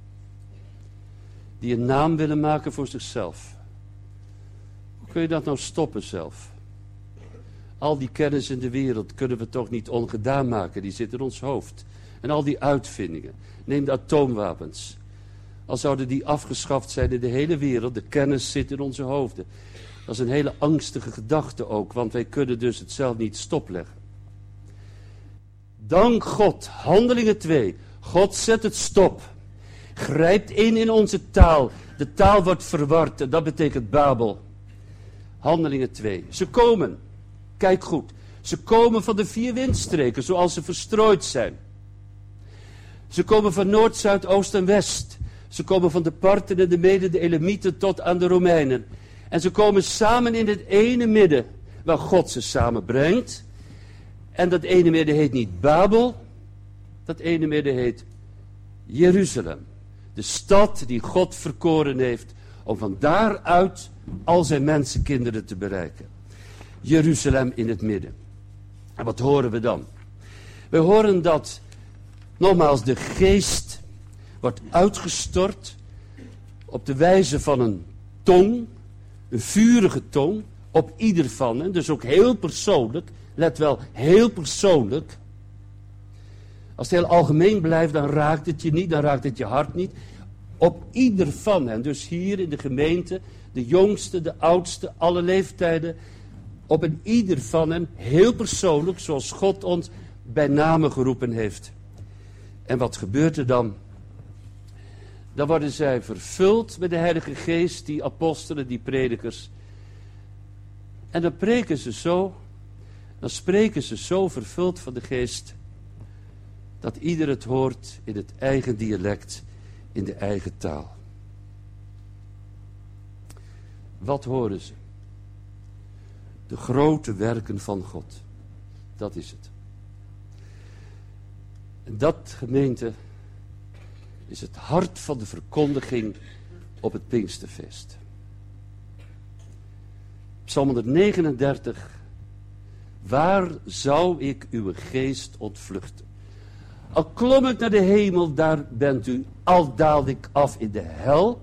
Die een naam willen maken voor zichzelf. Hoe kun je dat nou stoppen zelf? Al die kennis in de wereld kunnen we toch niet ongedaan maken. Die zit in ons hoofd. En al die uitvindingen. Neem de atoomwapens. Al zouden die afgeschaft zijn in de hele wereld. De kennis zit in onze hoofden. Dat is een hele angstige gedachte ook. Want wij kunnen dus het zelf niet stopleggen. Dank God. Handelingen twee. God zet het stop. grijpt in in onze taal. De taal wordt verward en dat betekent Babel. Handelingen twee. Ze komen, kijk goed, ze komen van de vier windstreken zoals ze verstrooid zijn. Ze komen van noord, zuid, oost en west. Ze komen van de Parten en de Meden, de Elamieten tot aan de Romeinen. En ze komen samen in het ene midden waar God ze samenbrengt. En dat ene midden heet niet Babel, dat ene midden heet Jeruzalem. De stad die God verkoren heeft om van daaruit al zijn mensenkinderen te bereiken. Jeruzalem in het midden. En wat horen we dan? We horen dat, nogmaals, de geest wordt uitgestort op de wijze van een tong, een vurige tong, op ieder van hen, dus ook heel persoonlijk, let wel, heel persoonlijk. Als het heel algemeen blijft, dan raakt het je niet, dan raakt het je hart niet. Op ieder van hen, dus hier in de gemeente, de jongste, de oudste, alle leeftijden, op een ieder van hen, heel persoonlijk, zoals God ons bij name geroepen heeft. En wat gebeurt er dan? Dan worden zij vervuld met de Heilige Geest, die apostelen, die predikers. En dan preken ze zo, dan spreken ze zo vervuld van de Geest, dat ieder het hoort in het eigen dialect, in de eigen taal. Wat horen ze? De grote werken van God. Dat is het. En dat, gemeente, is het hart van de verkondiging op het Pinksterfeest. Psalm honderdnegenendertig. Waar zou ik uw geest ontvluchten? Al klom ik naar de hemel, daar bent u. Al daalde ik af in de hel,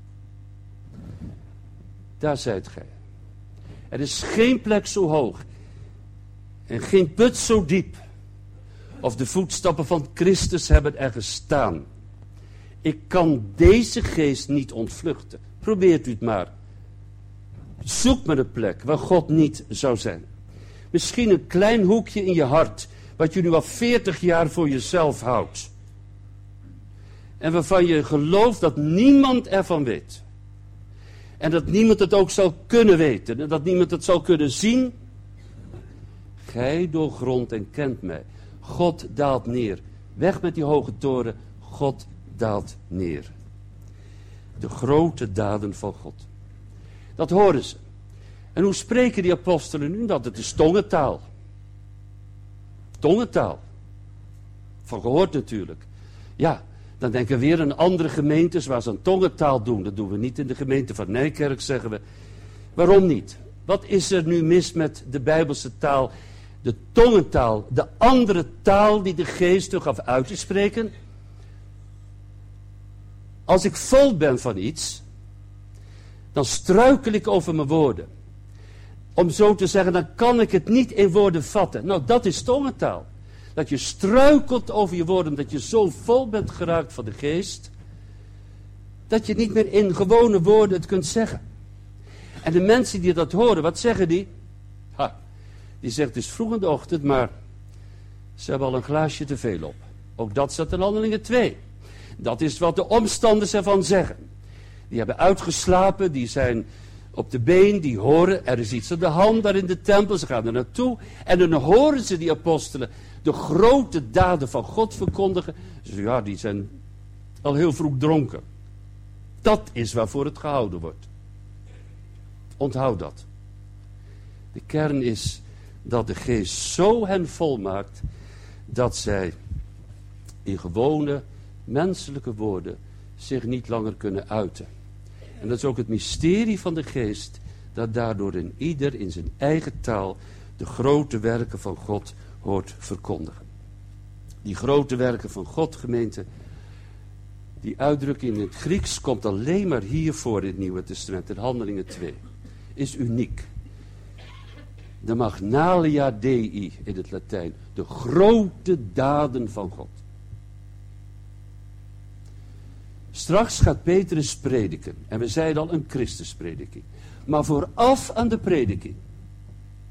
daar zijt gij. Er is geen plek zo hoog en geen put zo diep, of de voetstappen van Christus hebben er gestaan. Ik kan deze geest niet ontvluchten. Probeert u het maar. Zoek maar een plek waar God niet zou zijn. Misschien een klein hoekje in je hart, wat je nu al veertig jaar voor jezelf houdt. En waarvan je gelooft dat niemand ervan weet. En dat niemand het ook zal kunnen weten. En dat niemand het zal kunnen zien. Gij doorgrondt en kent mij. God daalt neer. Weg met die hoge toren. God daalt neer. De grote daden van God. Dat horen ze. En hoe spreken die apostelen nu? Dat het is tongentaal. Tongentaal. Van gehoord natuurlijk. Ja, dan denken we weer aan andere gemeentes waar ze aan tongentaal doen. Dat doen we niet in de gemeente van Nijkerk, zeggen we. Waarom niet? Wat is er nu mis met de Bijbelse taal? De tongentaal, de andere taal die de geest toch gaf uit te spreken. Als ik vol ben van iets, dan struikel ik over mijn woorden. Om zo te zeggen, dan kan ik het niet in woorden vatten. Nou, dat is tongentaal. Dat je struikelt over je woorden, dat je zo vol bent geraakt van de geest, dat je niet meer in gewone woorden het kunt zeggen. En de mensen die dat horen, wat zeggen die? Ha, die zegt het is vroeg in de ochtend, maar ze hebben al een glaasje te veel op. Ook dat staat in Handelingen twee. Dat is wat de omstanders ervan zeggen. Die hebben uitgeslapen, die zijn op de been, die horen, er is iets aan de hand daar in de tempel, ze gaan er naartoe. En dan horen ze die apostelen de grote daden van God verkondigen. Dus ja, die zijn al heel vroeg dronken. Dat is waarvoor het gehouden wordt. Onthoud dat. De kern is dat de geest zo hen volmaakt, dat zij in gewone menselijke woorden zich niet langer kunnen uiten. En dat is ook het mysterie van de geest, dat daardoor in ieder in zijn eigen taal de grote werken van God hoort verkondigen. Die grote werken van God, gemeente, die uitdrukking in het Grieks komt alleen maar hier voor in het Nieuwe Testament, in Handelingen twee. Is uniek. De magnalia Dei in het Latijn. De grote daden van God. Straks gaat Petrus prediken. En we zeiden al een Christusprediking. Maar vooraf aan de prediking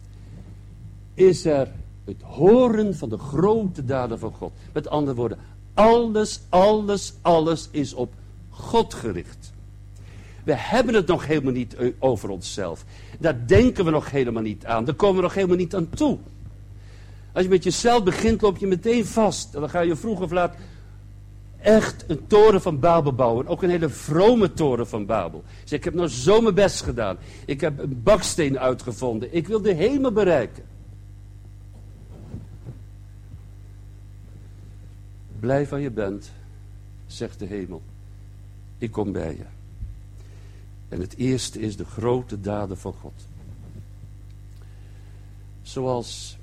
is er het horen van de grote daden van God. Met andere woorden, Alles, alles, alles is op God gericht. We hebben het nog helemaal niet over onszelf. Daar denken we nog helemaal niet aan. Daar komen we nog helemaal niet aan toe. Als je met jezelf begint, loop je meteen vast. En dan ga je vroeg of laat echt een toren van Babel bouwen. Ook een hele vrome toren van Babel. Zeg, ik heb nou zo mijn best gedaan. Ik heb een baksteen uitgevonden. Ik wil de hemel bereiken. Blijf waar je bent, zegt de hemel. Ik kom bij je. En het eerste is de grote daden van God. Zoals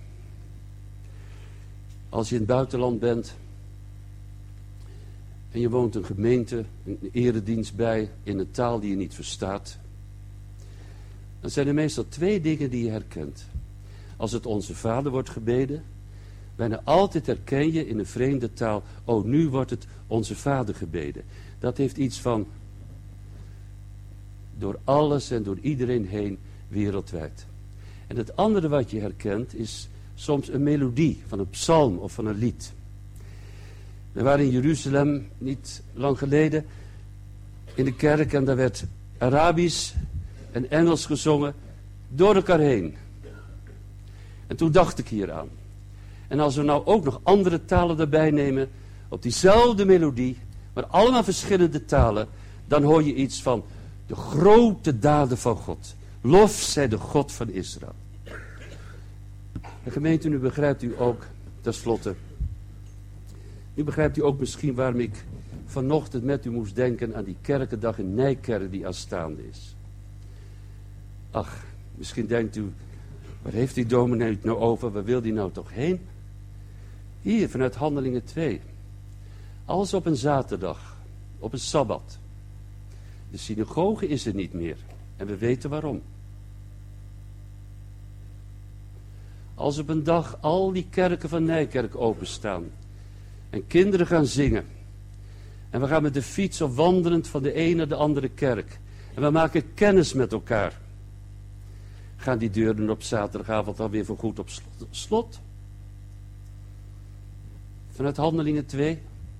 als je in het buitenland bent en je woont een gemeente, een eredienst bij in een taal die je niet verstaat. Dan zijn er meestal twee dingen die je herkent. Als het Onze Vader wordt gebeden, bijna altijd herken je in een vreemde taal, oh, nu wordt het Onze Vader gebeden. Dat heeft iets van door alles en door iedereen heen wereldwijd. En het andere wat je herkent is soms een melodie van een psalm of van een lied. We waren in Jeruzalem niet lang geleden in de kerk en daar werd Arabisch en Engels gezongen door elkaar heen. En toen dacht ik hier aan. En als we nou ook nog andere talen erbij nemen, op diezelfde melodie, maar allemaal verschillende talen, dan hoor je iets van de grote daden van God. Lof zij de God van Israël. En gemeente, nu begrijpt u ook, tenslotte, nu begrijpt u ook misschien waarom ik vanochtend met u moest denken aan die kerkendag in Nijkerk die aanstaande is. Ach, misschien denkt u, waar heeft die dominee het nou over, waar wil die nou toch heen? Hier, vanuit Handelingen twee. Als op een zaterdag, op een sabbat. De synagoge is er niet meer. En we weten waarom. Als op een dag al die kerken van Nijkerk openstaan. En kinderen gaan zingen. En we gaan met de fiets of wandelend van de ene naar de andere kerk. En we maken kennis met elkaar. Gaan die deuren op zaterdagavond alweer voorgoed op slot? Vanuit Handelingen twee.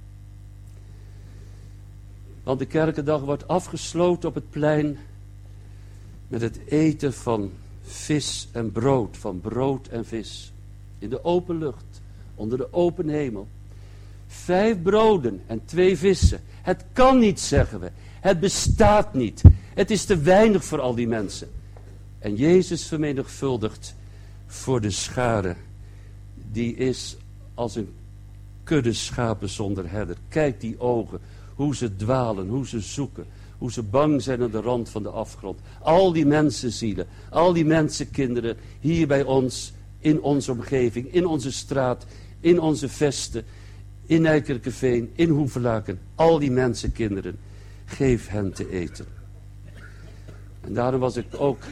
Want de kerkendag wordt afgesloten op het plein met het eten van vis en brood, van brood en vis. In de open lucht, onder de open hemel. Vijf broden en twee vissen. Het kan niet, zeggen we. Het bestaat niet. Het is te weinig voor al die mensen. En Jezus vermenigvuldigt voor de schare. Die is als een kudde schapen zonder herder. Kijk die ogen. Hoe ze dwalen, hoe ze zoeken. Hoe ze bang zijn aan de rand van de afgrond. Al die mensenzielen, al die mensenkinderen hier bij ons, in onze omgeving, in onze straat, in onze vesten, in Nijkerkerveen, in Hoevelaken. Al die mensenkinderen, geef hen te eten. En daarom was ik ook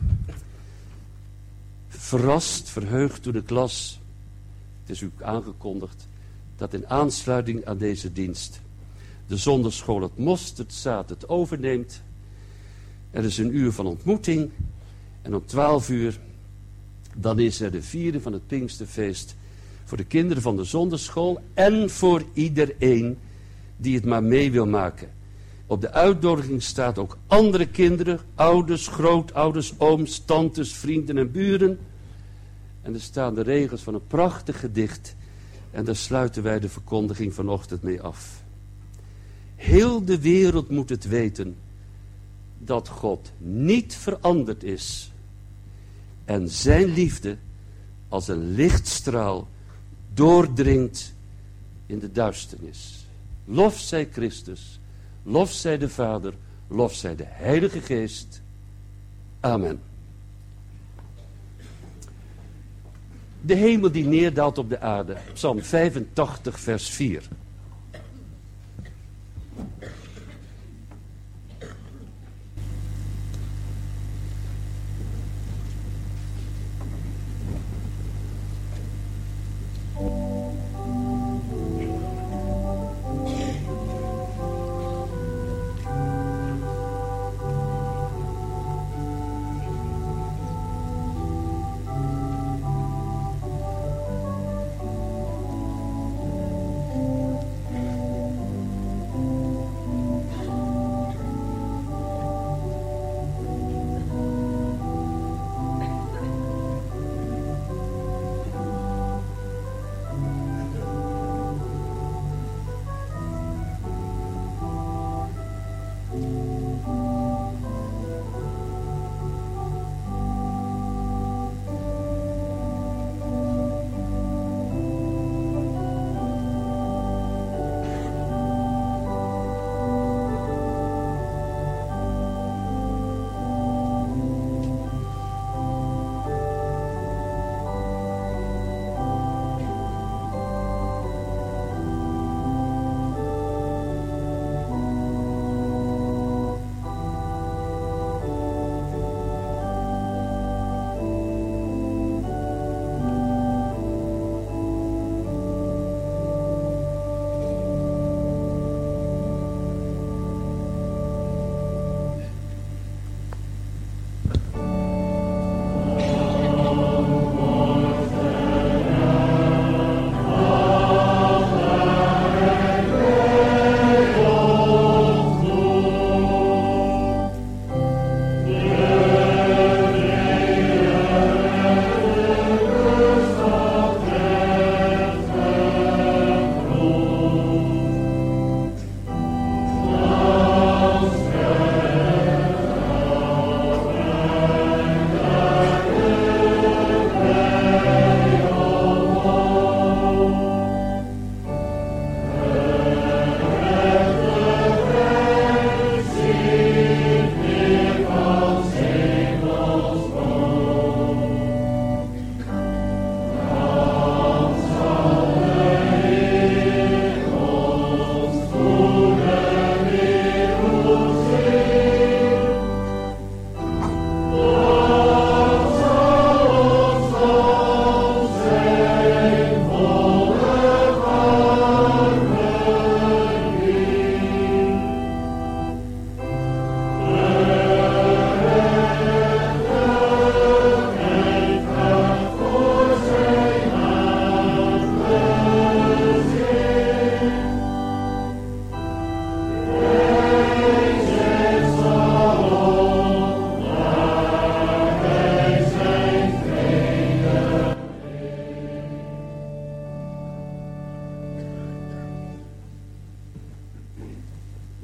verrast, verheugd toen ik las, het is u aangekondigd, dat in aansluiting aan deze dienst de zondagschool het mosterdzaad het overneemt. Er is een uur van ontmoeting. En om twaalf uur, dan is er de viering van het Pinksterfeest voor de kinderen van de zondagschool en voor iedereen die het maar mee wil maken. Op de uitnodiging staat ook andere kinderen, ouders, grootouders, ooms, tantes, vrienden en buren. En er staan de regels van een prachtig gedicht. En daar sluiten wij de verkondiging vanochtend mee af. Heel de wereld moet het weten dat God niet veranderd is en zijn liefde als een lichtstraal doordringt in de duisternis. Lof zij Christus, lof zij de Vader, lof zij de Heilige Geest. Amen. De hemel die neerdaalt op de aarde, Psalm vijfentachtig vers vier.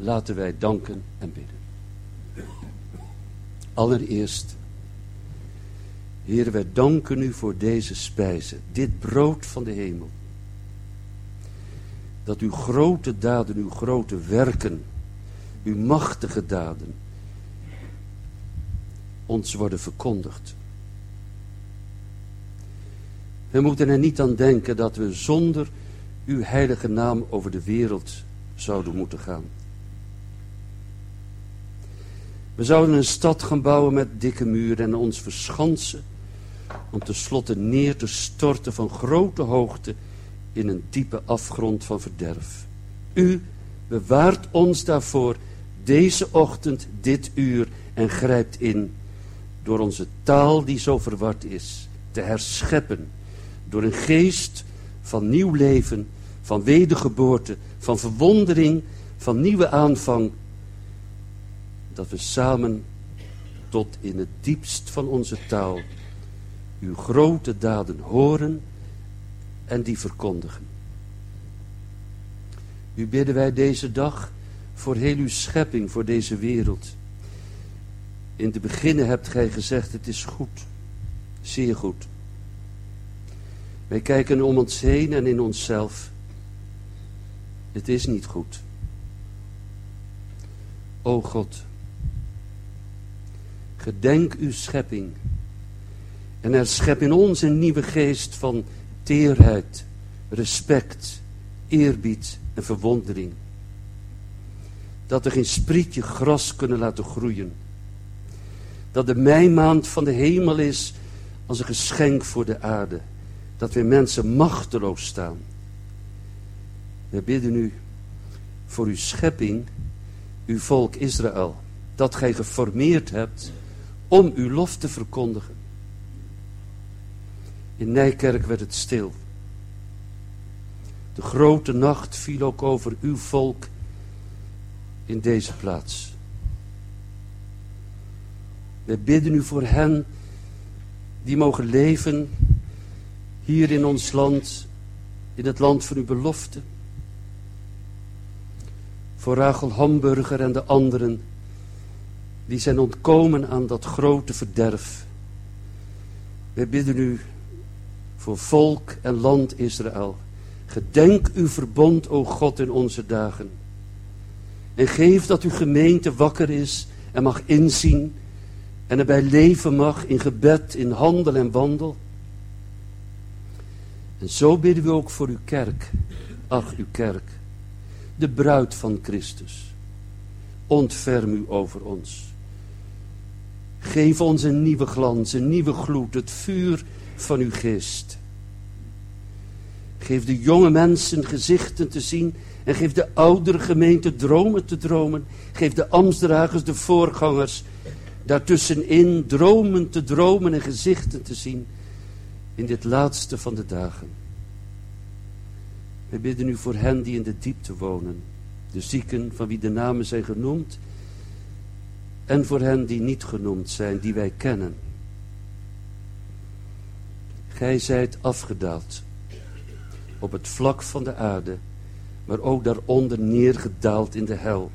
laten wij danken en bidden. Allereerst, Heer, wij danken u voor deze spijze, dit brood van de hemel. Dat uw grote daden, uw grote werken, uw machtige daden ons worden verkondigd. We moeten er niet aan denken dat we zonder uw heilige naam over de wereld zouden moeten gaan. We zouden een stad gaan bouwen met dikke muren en ons verschansen om tenslotte neer te storten van grote hoogte in een diepe afgrond van verderf. U bewaart ons daarvoor deze ochtend, dit uur en grijpt in door onze taal die zo verward is te herscheppen door een geest van nieuw leven, van wedergeboorte, van verwondering, van nieuwe aanvang, dat we samen tot in het diepst van onze taal uw grote daden horen en die verkondigen. U bidden wij deze dag voor heel uw schepping, voor deze wereld. In te beginnen hebt gij gezegd, het is goed, zeer goed. Wij kijken om ons heen en in onszelf. Het is niet goed. O God, gedenk uw schepping en herschep in ons een nieuwe geest van teerheid, respect, eerbied en verwondering. Dat we geen sprietje gras kunnen laten groeien. Dat de meimaand van de hemel is als een geschenk voor de aarde. Dat we mensen machteloos staan. We bidden u voor uw schepping, uw volk Israël, dat gij geformeerd hebt om uw lof te verkondigen. In Nijkerk werd het stil. De grote nacht viel ook over uw volk in deze plaats. We bidden u voor hen die mogen leven hier in ons land, in het land van uw belofte. Voor Rachel Hamburger en de anderen die zijn ontkomen aan dat grote verderf. We bidden u voor volk en land Israël. Gedenk uw verbond, o God, in onze dagen. En geef dat uw gemeente wakker is en mag inzien en erbij leven mag in gebed, in handel en wandel. En zo bidden we ook voor uw kerk. Ach, uw kerk, de bruid van Christus. Ontferm u over ons. Geef ons een nieuwe glans, een nieuwe gloed, het vuur van uw geest. Geef de jonge mensen gezichten te zien en geef de oudere gemeente dromen te dromen. Geef de ambtsdragers, de voorgangers, daartussenin dromen te dromen en gezichten te zien in dit laatste van de dagen. We bidden u voor hen die in de diepte wonen, de zieken van wie de namen zijn genoemd en voor hen die niet genoemd zijn, die wij kennen. Gij zijt afgedaald op het vlak van de aarde, maar ook daaronder neergedaald in de hel.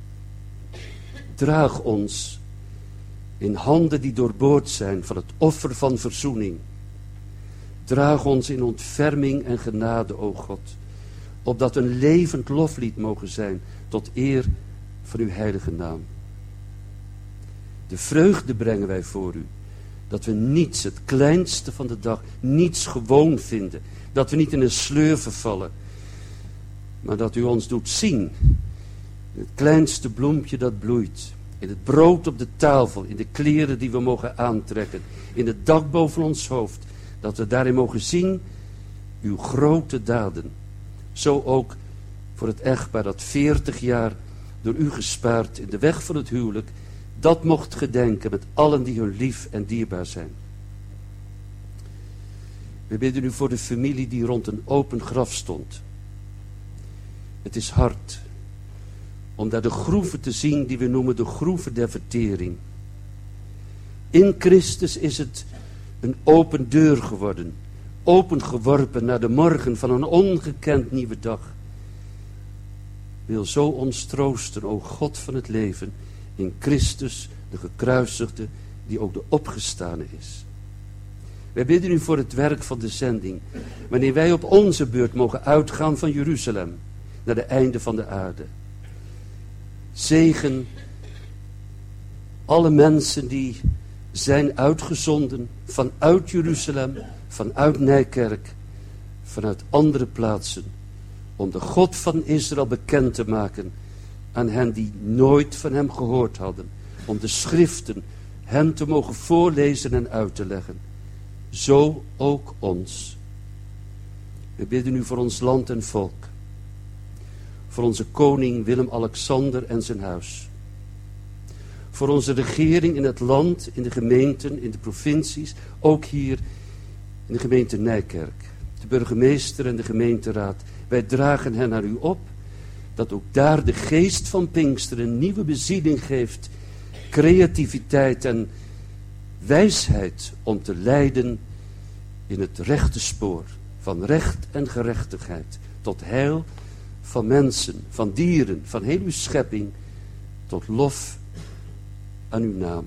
Draag ons in handen die doorboord zijn van het offer van verzoening. Draag ons in ontferming en genade, o God, opdat we een levend loflied mogen zijn tot eer van uw heilige naam. De vreugde brengen wij voor u, dat we niets, het kleinste van de dag, niets gewoon vinden. Dat we niet in een sleur vervallen, maar dat u ons doet zien. Het kleinste bloempje dat bloeit, in het brood op de tafel, in de kleren die we mogen aantrekken, in het dak boven ons hoofd, dat we daarin mogen zien uw grote daden. Zo ook voor het echtpaar dat veertig jaar door u gespaard in de weg van het huwelijk, dat mocht gedenken met allen die hun lief en dierbaar zijn. We bidden u voor de familie die rond een open graf stond. Het is hard om daar de groeven te zien die we noemen de groeven der vertering. In Christus is het een open deur geworden, opengeworpen naar de morgen van een ongekend nieuwe dag. wil zo ons troosten, o God van het leven, in Christus, de gekruisigde, die ook de opgestane is. Wij bidden u voor het werk van de zending, wanneer wij op onze beurt mogen uitgaan van Jeruzalem, naar de einde van de aarde. Zegen alle mensen die zijn uitgezonden vanuit Jeruzalem, vanuit Nijkerk, vanuit andere plaatsen, om de God van Israël bekend te maken aan hen die nooit van hem gehoord hadden, om de schriften hen te mogen voorlezen en uit te leggen. Zo ook ons. We bidden u voor ons land en volk, voor onze koning Willem-Alexander en zijn huis, voor onze regering in het land, in de gemeenten, in de provincies, ook hier in de gemeente Nijkerk, de burgemeester en de gemeenteraad. Wij dragen hen naar u op, dat ook daar de geest van Pinkster een nieuwe bezieling geeft, creativiteit en wijsheid om te leiden in het rechte spoor van recht en gerechtigheid, tot heil van mensen, van dieren, van heel uw schepping, tot lof aan uw naam.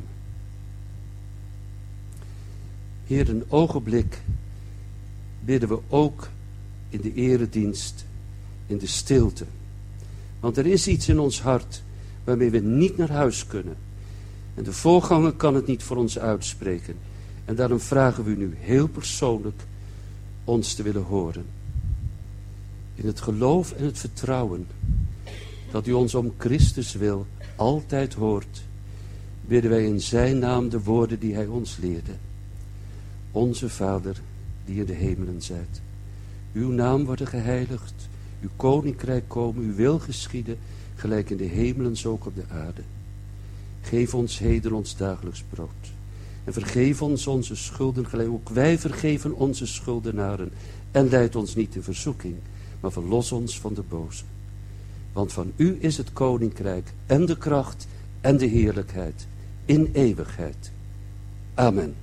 Heer, een ogenblik bidden we ook in de eredienst, in de stilte. Want er is iets in ons hart waarmee we niet naar huis kunnen. En de voorganger kan het niet voor ons uitspreken. En daarom vragen we u nu heel persoonlijk ons te willen horen. In het geloof en het vertrouwen dat u ons om Christus wil altijd hoort, bidden wij in zijn naam de woorden die hij ons leerde. Onze Vader, die in de hemelen zijt. Uw naam worden geheiligd, uw koninkrijk komen, uw wil geschieden, gelijk in de hemelen zo ook op de aarde. Geef ons heden ons dagelijks brood. En vergeef ons onze schulden, gelijk ook wij vergeven onze schuldenaren. En leid ons niet in verzoeking, maar verlos ons van de boze. Want van u is het koninkrijk en de kracht en de heerlijkheid in eeuwigheid. Amen.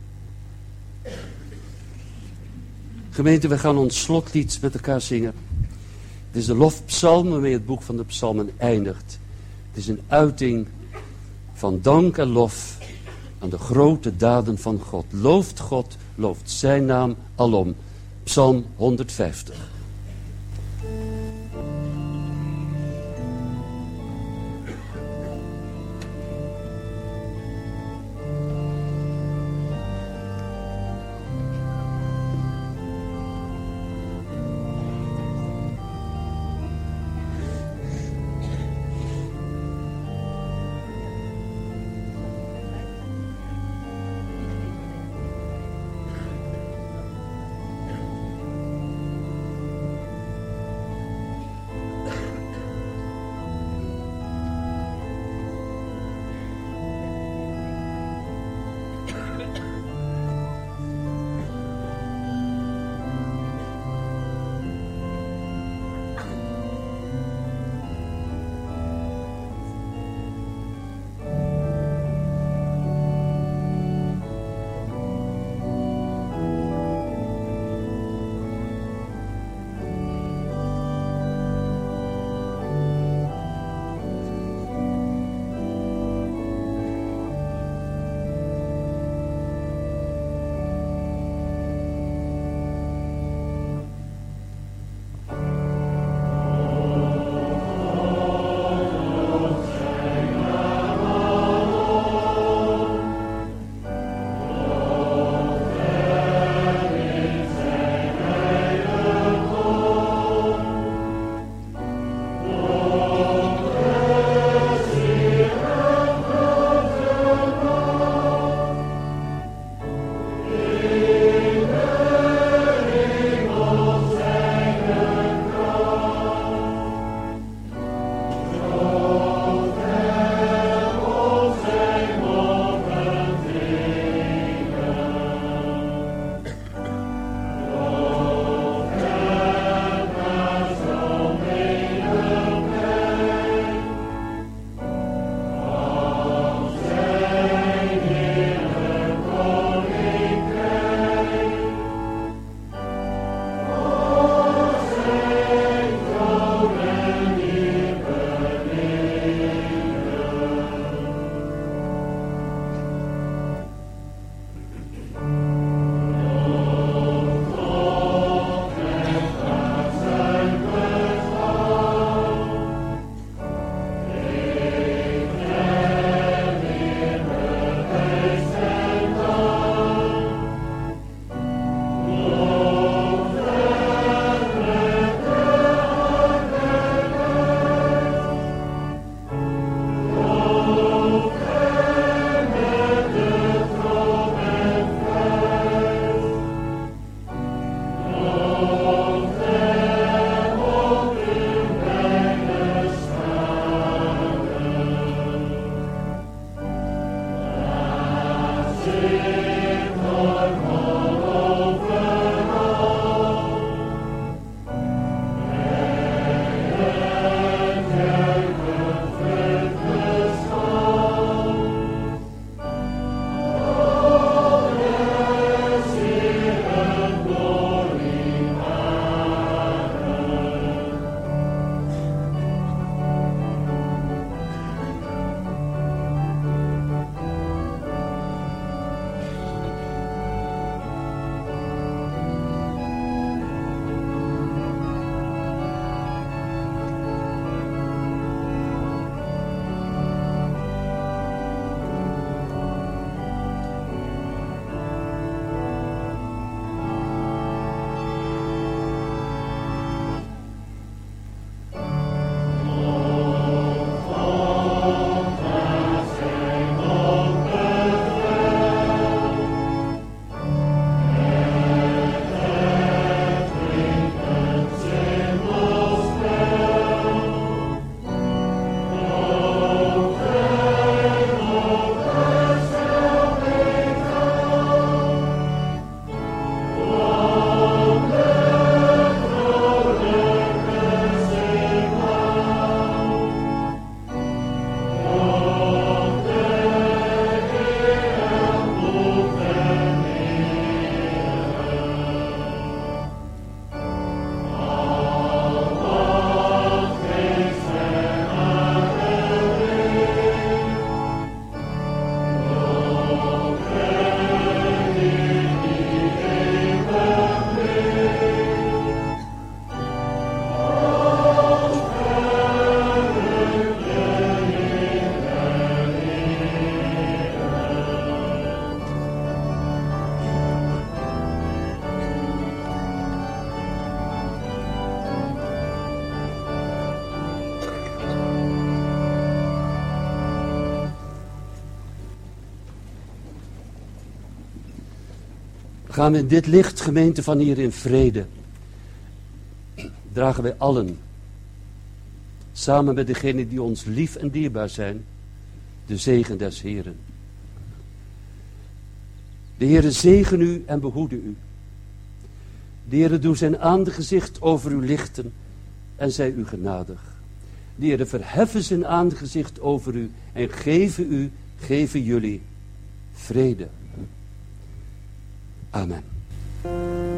Gemeente, we gaan ons slotlied met elkaar zingen. Het is de lofpsalm waarmee het boek van de psalmen eindigt. Het is een uiting van dank en lof aan de grote daden van God. Looft God, looft zijn naam alom. Psalm honderdvijftig. gaan we in dit licht, gemeente van hier in vrede, dragen wij allen, samen met degenen die ons lief en dierbaar zijn, de zegen des Heeren. De Heere zegen u en behoede u. De Heere doe zijn aangezicht over u lichten en zij u genadig. De Heere verheffen zijn aangezicht over u en geven u, geven jullie vrede. Amen.